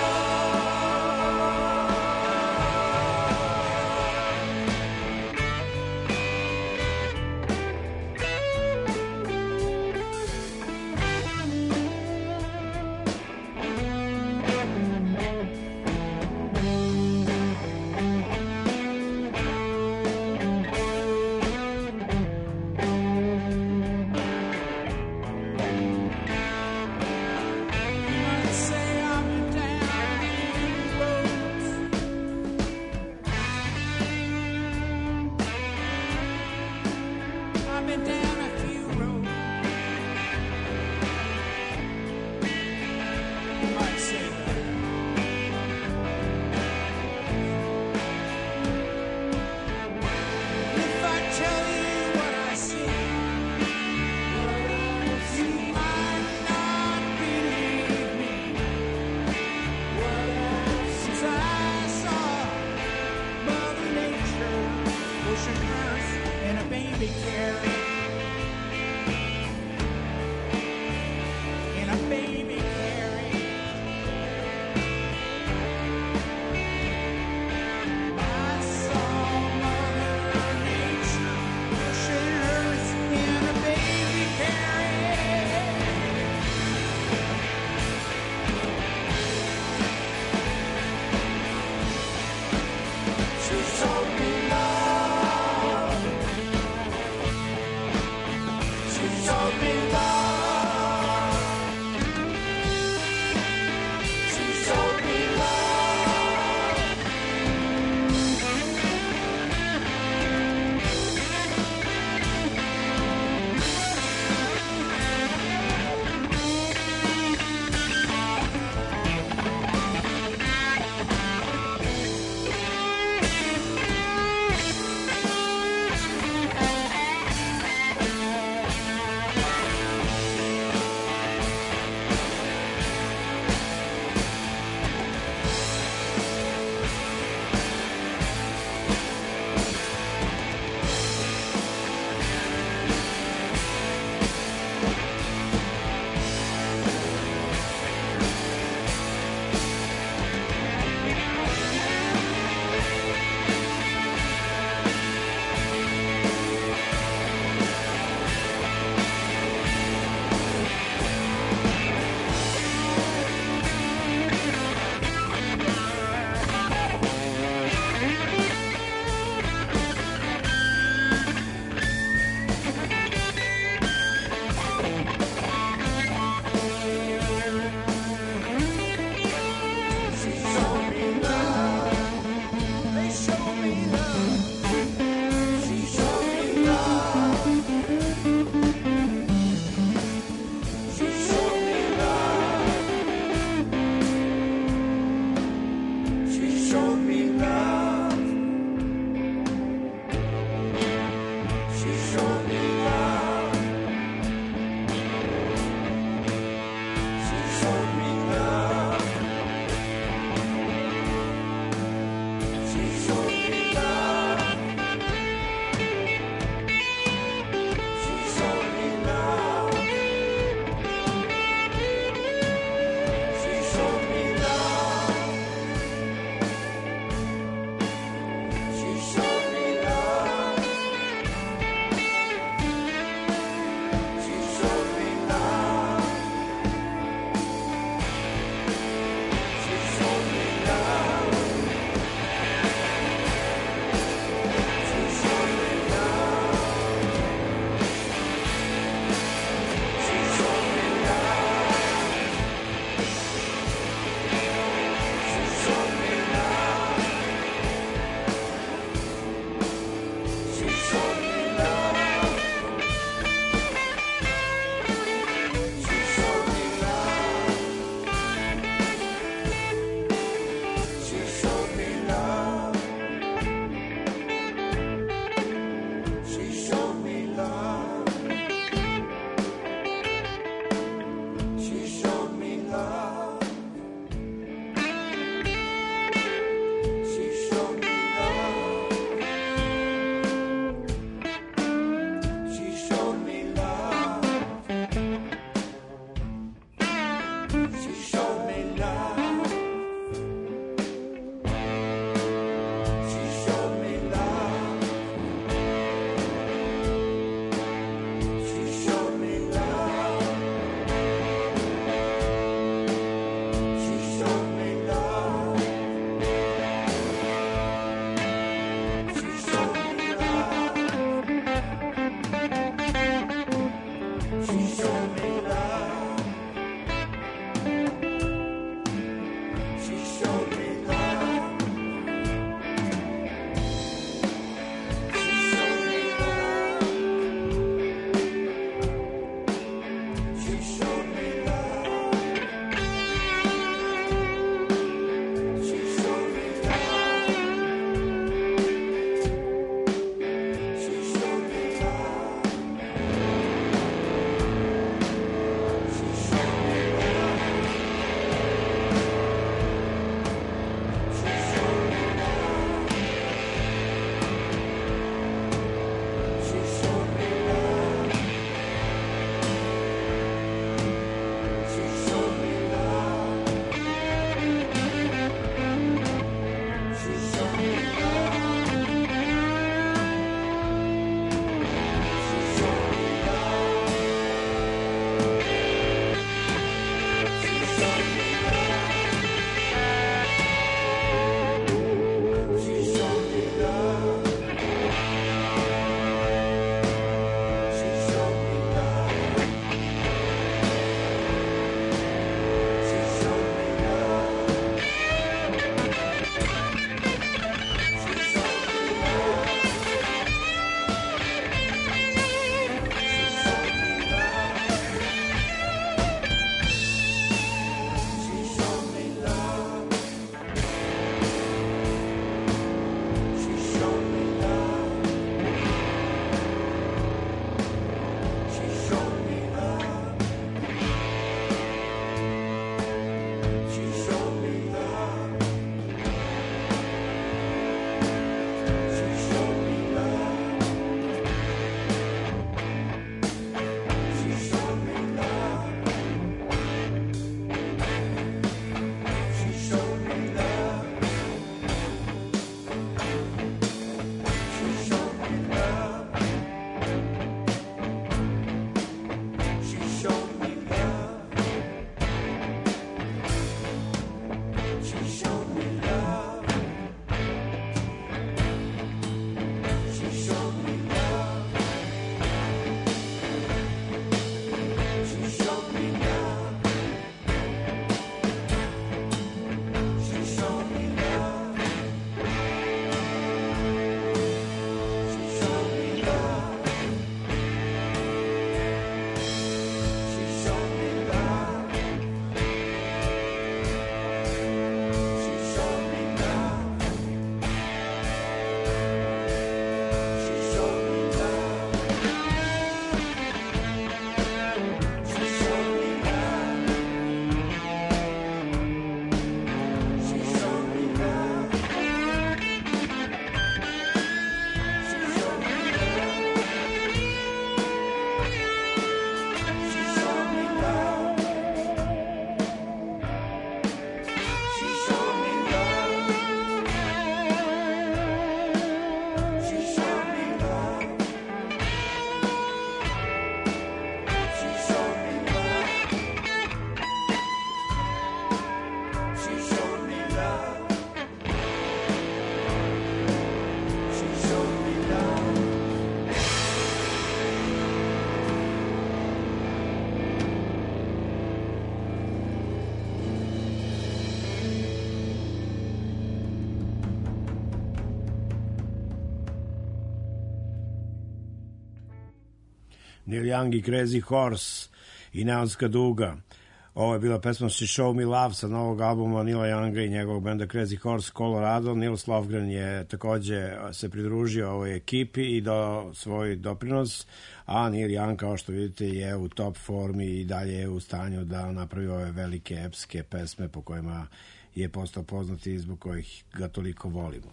Neil Young i Crazy Horse i Neonska duga. Ovo je bila pesma She Show Me Love sa novog albuma Neila Younga i njegovog benda Crazy Horse Colorado. Nils Lofgren je takođe se pridružio ovoj ekipi i dao svoj doprinos, a Neil Young, kao što vidite, je u top formi i dalje je u stanju da napravi ove velike epske pesme po kojima je postao poznat i zbog kojih ga toliko volimo.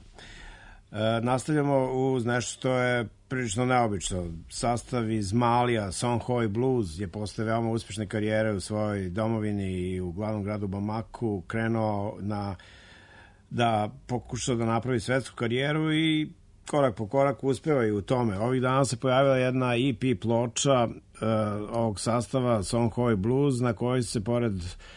Nastavljamo uz nešto što je prilično neobično. Sastav iz Malija, Song Hoi Blues, je posle veoma uspešne karijere u svojoj domovini i u glavnom gradu Bamaku krenuo da pokuša da napravi svetsku karijeru i korak po korak uspeva i u tome. Ovih dana se pojavila jedna EP ploča ovog sastava Song Hoi Blues, na kojoj se pored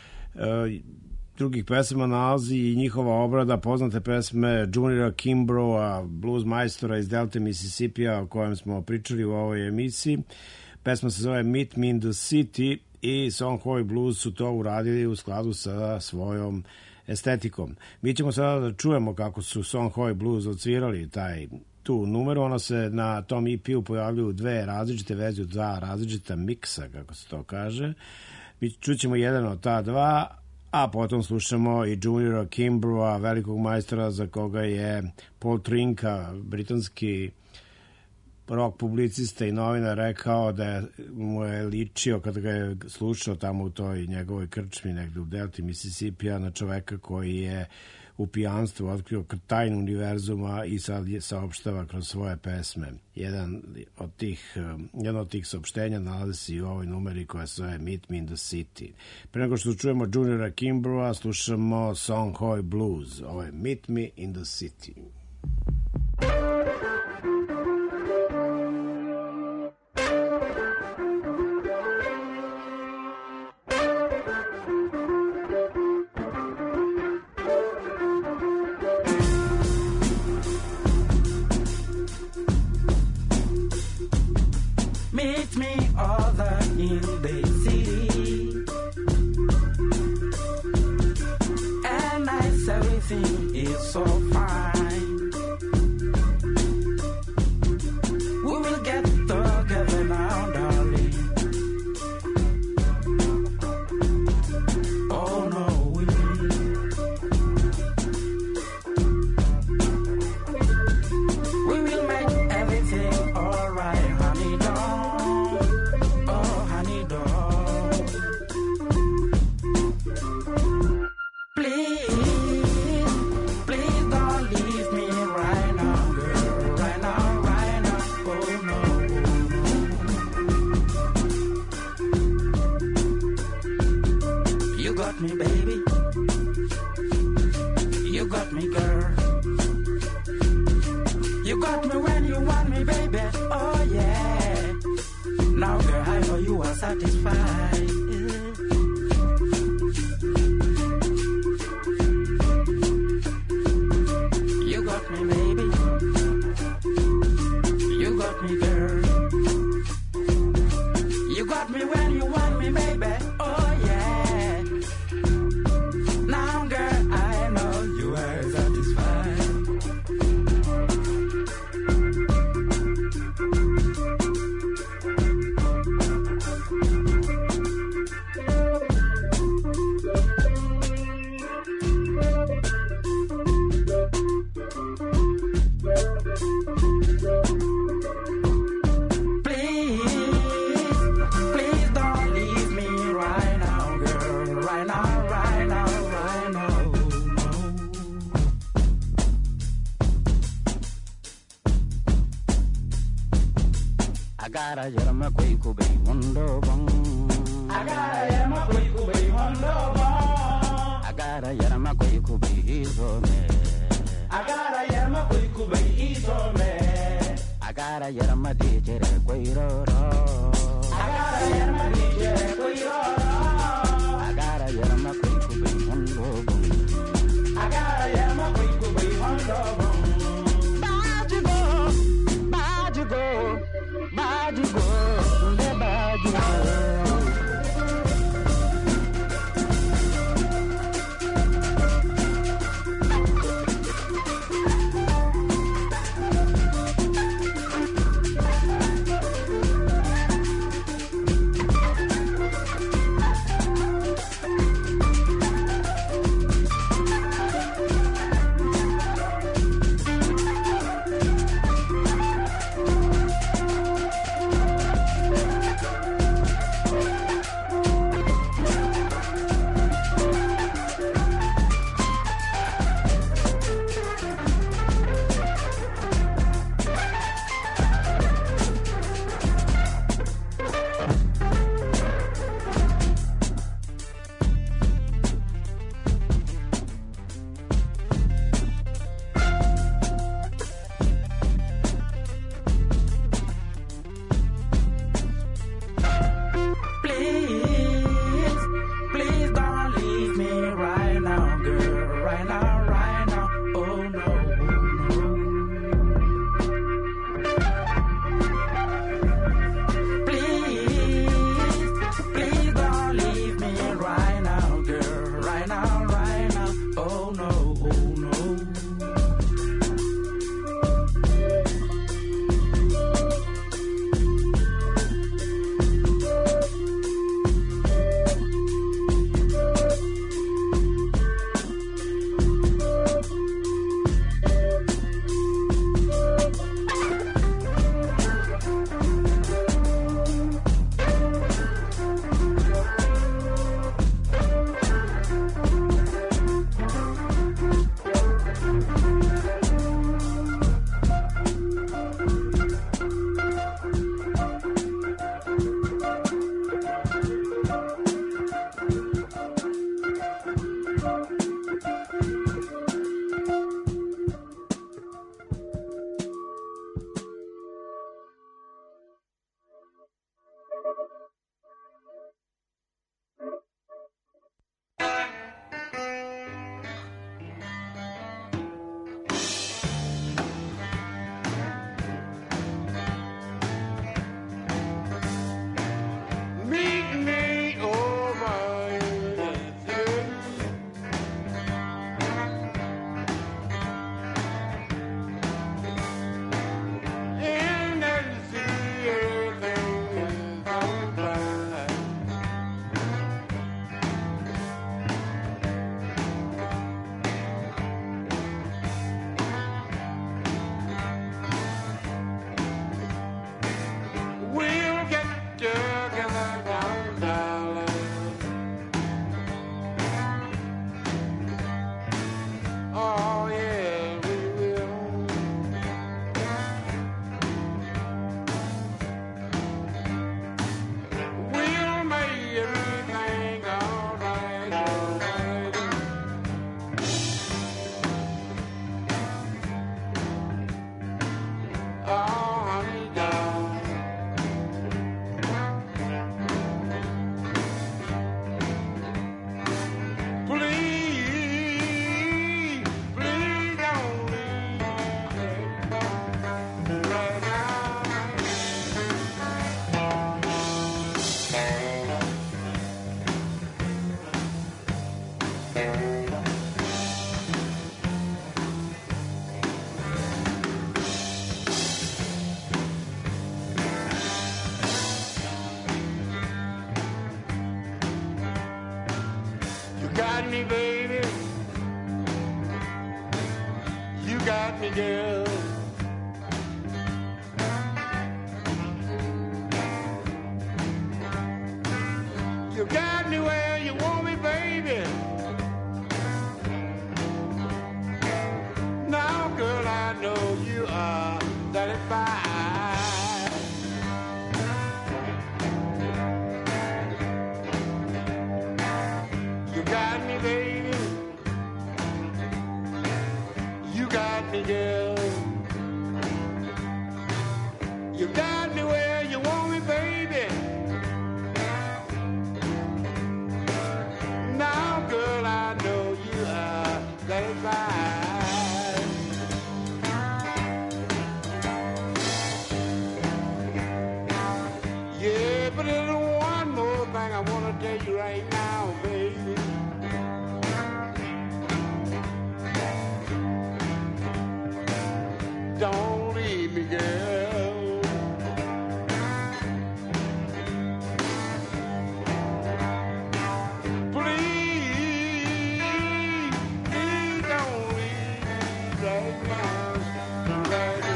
drugih pesama nalazi i njihova obrada poznate pesme Juniora Kimbrougha, blues majstora iz Delte Mississippija, o kojem smo pričali u ovoj emisiji. Pesma se zove Meet Me in the City i Song Hoi Blues su to uradili u skladu sa svojom estetikom. Mi ćemo sada da čujemo kako su Song Hoi Blues odsvirali taj tu numeru. Ona se na tom EP-u pojavljuju dve različite verzije, dva različita miksa, kako se to kaže. Mi čućemo jedan od ta dva, a potom slušamo i Juniora Kimbrougha, velikog majstora za koga je Paul Trinka, britanski rock publicista i novinar, rekao da mu je ličio kada ga je slušao tamo u toj njegovoj krčmi negde u delti Mississippija na čoveka koji je u pijanstvu otkrio tajnu univerzuma i sad je saopštava kroz svoje pesme. Jedno od tih saopštenja nalazi se i u ovoj numeri koja se zove Meet Me in the City. Pre nego što čujemo Juniora Kimbrougha, slušamo Song Hoy Blues. Ovo je Meet Me in the City. Meet me over in the city, and nice everything is so fine. We will get together now, darling. Oh no, we will make everything alright, honey, darling. Me, baby, you got me, girl. You got me when you want me, baby. Oh yeah. Now, girl, I know you are satisfied. You got me, baby. You got me, girl. You got me when you want me, baby. Oh yeah. Now, girl, I know you are satisfied. Please don't leave me right now, girl. Right now, right now, right now. I gotta get my quick be wonder bong. I gotta get my quick be wonder bong. I gotta get my quick be so me. I gotta get my quick be so me. I gotta get my DJ Quiro. I gotta get my DJ Quiro. I gotta get my quick be wonder bong. I gotta get my quick be wonder bong. Bad you go. Bad you go, bad you go. got me, baby. You got me, girl. You got me where you want me, baby. Now, girl, I know you are satisfied. You got me, baby. You got me, girl. You got me where you want me, baby. Now, girl, I know you are satisfied. Yeah, but there's one more thing I want to tell you right now, baby. Don't leave me, girl. Please, please don't leave me right now, baby.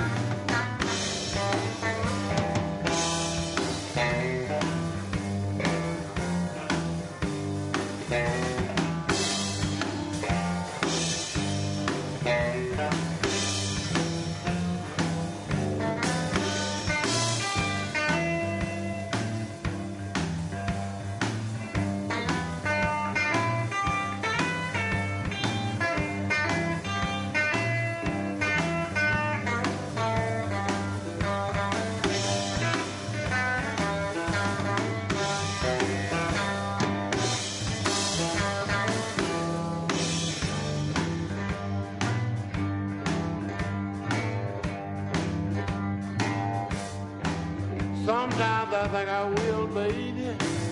Sometimes I think I will, baby.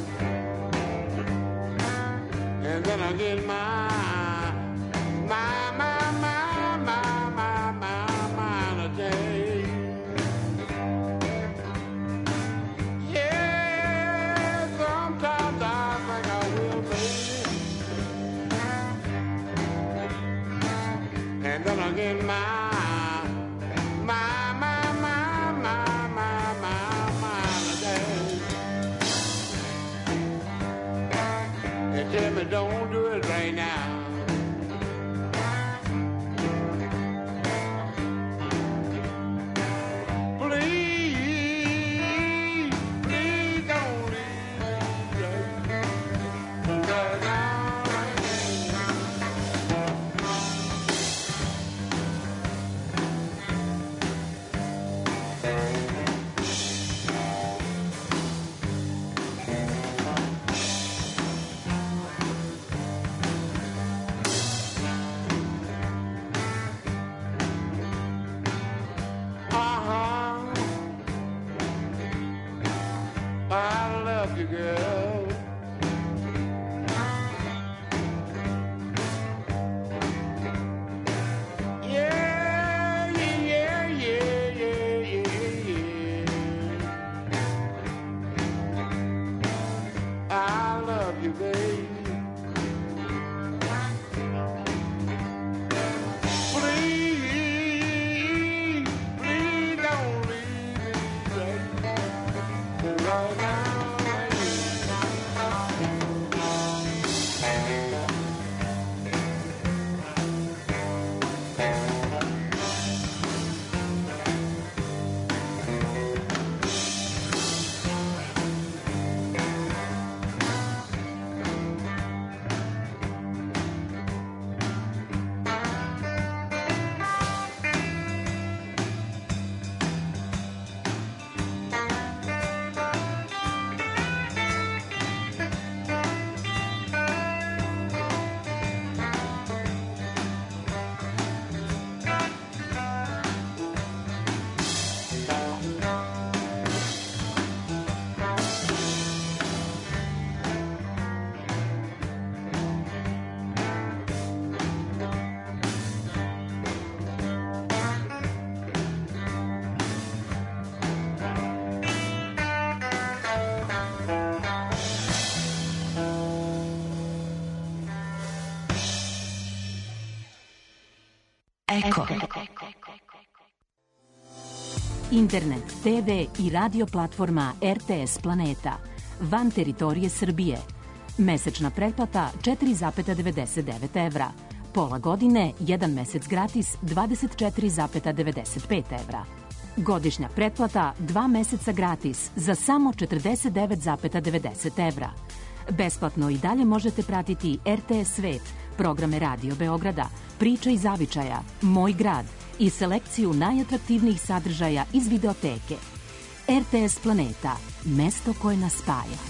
And then I get mind a day. Yeah, sometimes I think I will, baby. And then I get tell me don't do it right now. Please, please don't leave me right now. Eko. Internet, TV i radio platforma RTS Planeta. Van teritorije Srbije. Mesečna pretplata 4,99 evra. Pola godine, 1 mesec gratis 24,95 evra. Godišnja pretplata 2 meseca gratis za samo 49,90 evra. Besplatno i dalje možete pratiti RTS Svet, programe Radio Beograda, Priča i zavičaja, Moj grad i selekciju najatraktivnijih sadržaja iz videoteke. RTS Planeta, mesto koje nas spaja.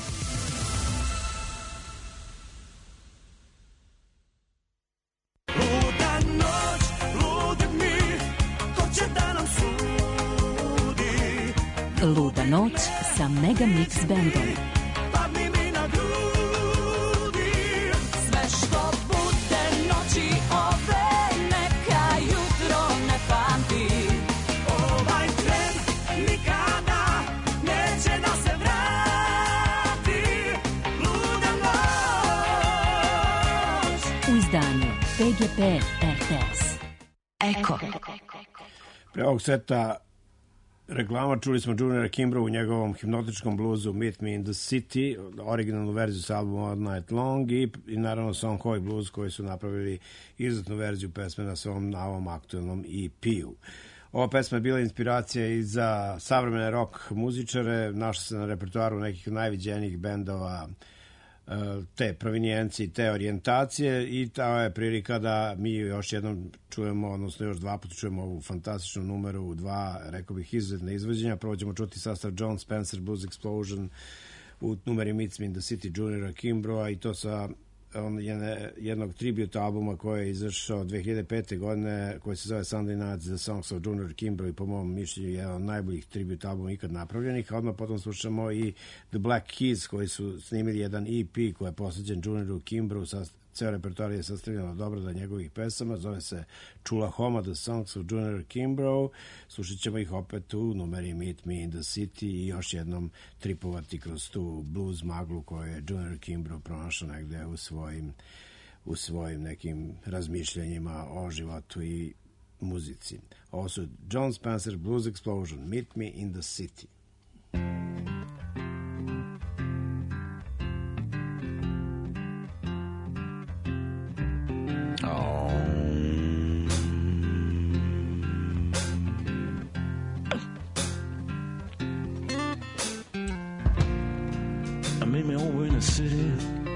Luda noć, ludi mi, ko će da nam sudi? Luda noć sa Mega Mix Bandom. Padni mi na grudi. Sve što bude noći ove, neka jutro ne pamti. Ovaj tren nikada neće da se vrati. Luda noć. U izdanju PGP RTS. Eko. Pre ovog seta reklama čuli smo Juniora Kimbrough u njegovom hipnotičkom bluzu Meet Me in the City, originalnu verziju sa albuma All Night Long i naravno Song Hoy Blues koji su napravili izuzetnu verziju pesme na svom novom aktualnom EP-u. Ova pesma je bila inspiracija i za savremene rock muzičare, našla se na repertoaru nekih najviđenijih bendova te provinijencije, te orijentacije i ta je prilika da mi još jednom čujemo, odnosno još dva puta čujemo ovu fantastičnu numeru u dva, rekao bih, izuzetne izvođenja. Prvo ćemo čuti sastav John Spencer Blues Explosion u numeri Meets Me in the City Juniora Kimbrougha i to sa jednog tribute albuma koji je izašao 2005. godine koji se zove Sunday Nights The Songs of Junior Kimbrough i po mom mišljenju jedan od najboljih tribute albuma ikad napravljenih, a odmah potom slušamo i The Black Keys koji su snimili jedan EP koji je posvećen Junioru Kimbroughu. Ceo repertoar je sastavljen od obrada njegovih pesama, zove se Chulahoma, The Songs of Junior Kimbrough. Slušat ćemo ih opet u numeri Meet Me in the City i još jednom tripovati kroz tu blues maglu koju je Junior Kimbrough pronašao negde u svojim nekim razmišljanjima o životu i muzici. Ovo su John Spencer Blues Explosion, Meet Me in the City. I meet me over in the city.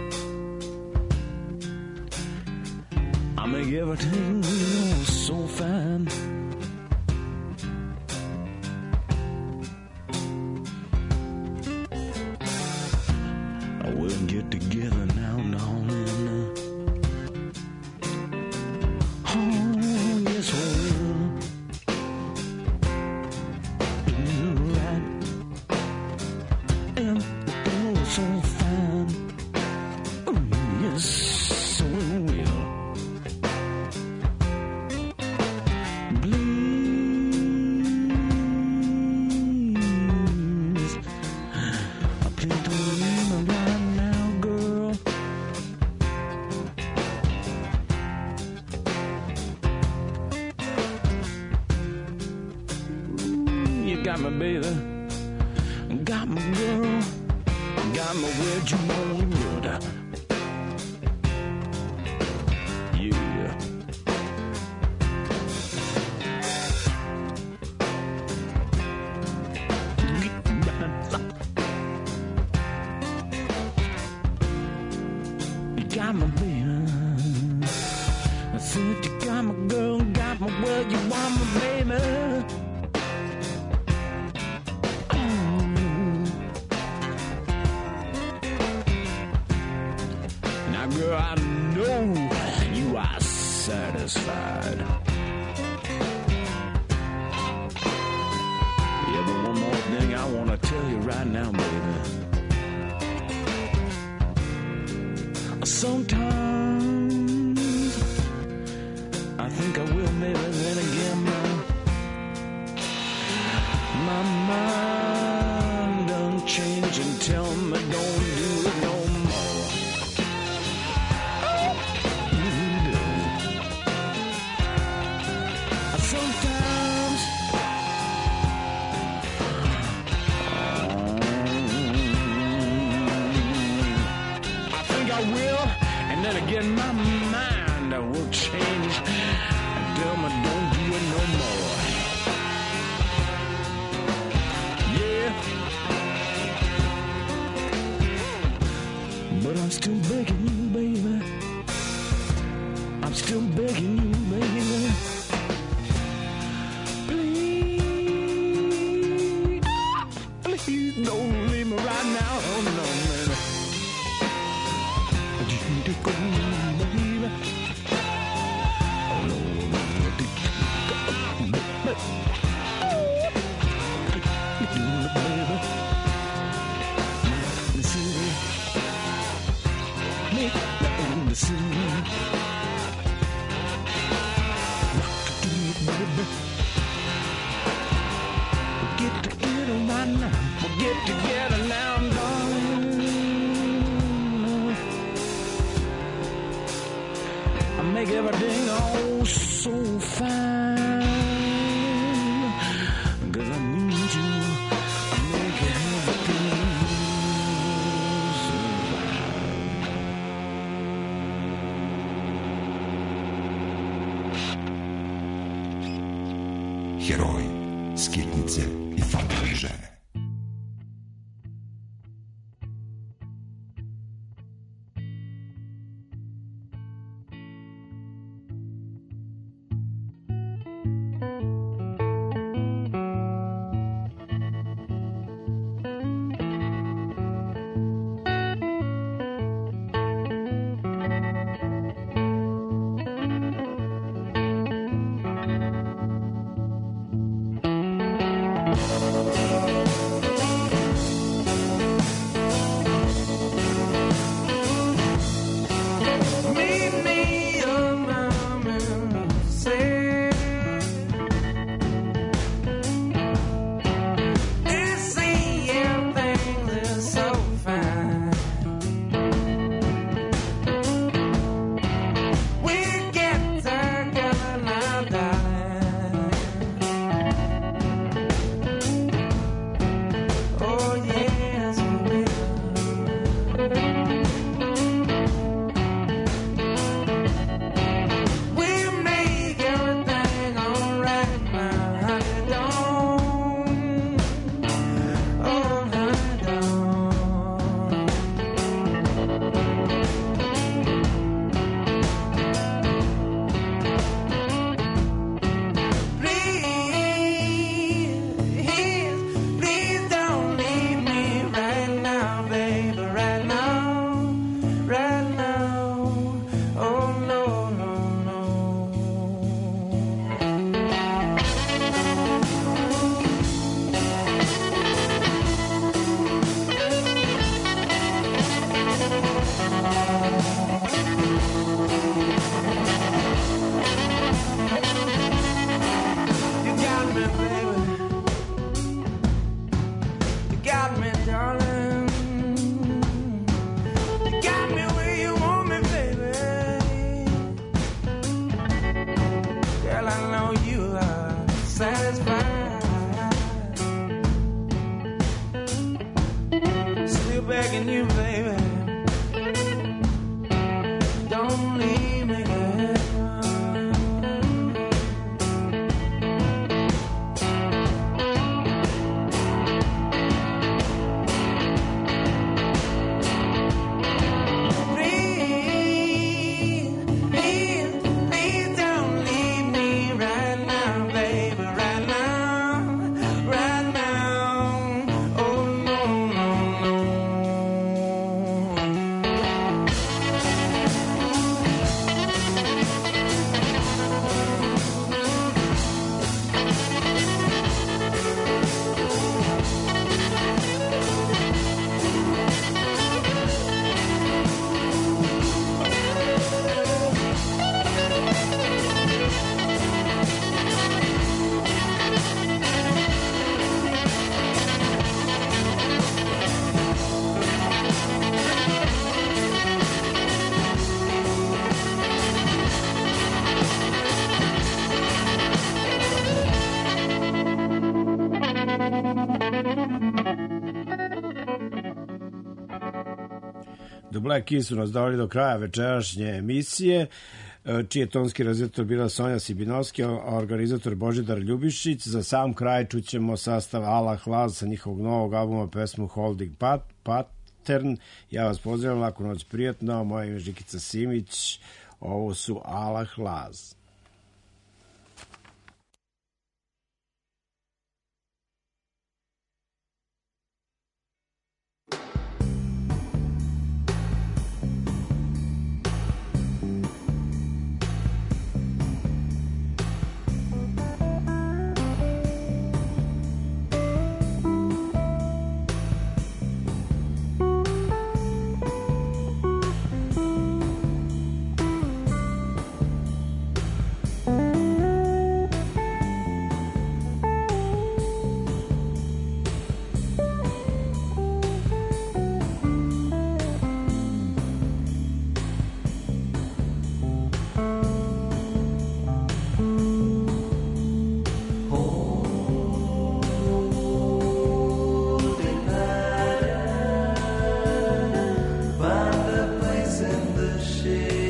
I make everything so fine. We'll get together now, darling. Oh, yes, we will. Right. Everything was so fine. Oh, yes, so we will. Please, I plead to you right now, girl. You got me, baby. Got me, girl. Got me where you know you would. Yeah. You got me, baby. I said you got me, girl. Got me where you want me, baby. Now, girl, I know you are satisfied. Yeah, but one more thing I want to tell you right now, baby. Sometimes I think I will, maybe then again, my mind done change and tell me don't do it no more. then again my mind will change and tell me don't do it no more. Yeah, but I'm still begging you, baby. I'm still begging you, baby. Please don't leave me right now. Oh, no, man. I just need to go, baby. Oh, no, baby. In the city. Get together right now. We'll get together now, darling. I make everything all so fine. 'Cause I need you. I make everything so fine. Heroji, skitnice i fantovi žene. Black Keys su nas doveli do kraja večerašnje emisije, čiji je tonski realizator bila Sonja Sibinovski, a organizator Božidar Ljubišić. Za sam kraj čućemo sastav Allah Laz sa njihovog novog albuma pesmu Holding Pattern. Ja vas pozdravljam, laku noć, prijatno. Moje ime je Žikica Simić. Ovo su Allah Laz. Find a place in the shade.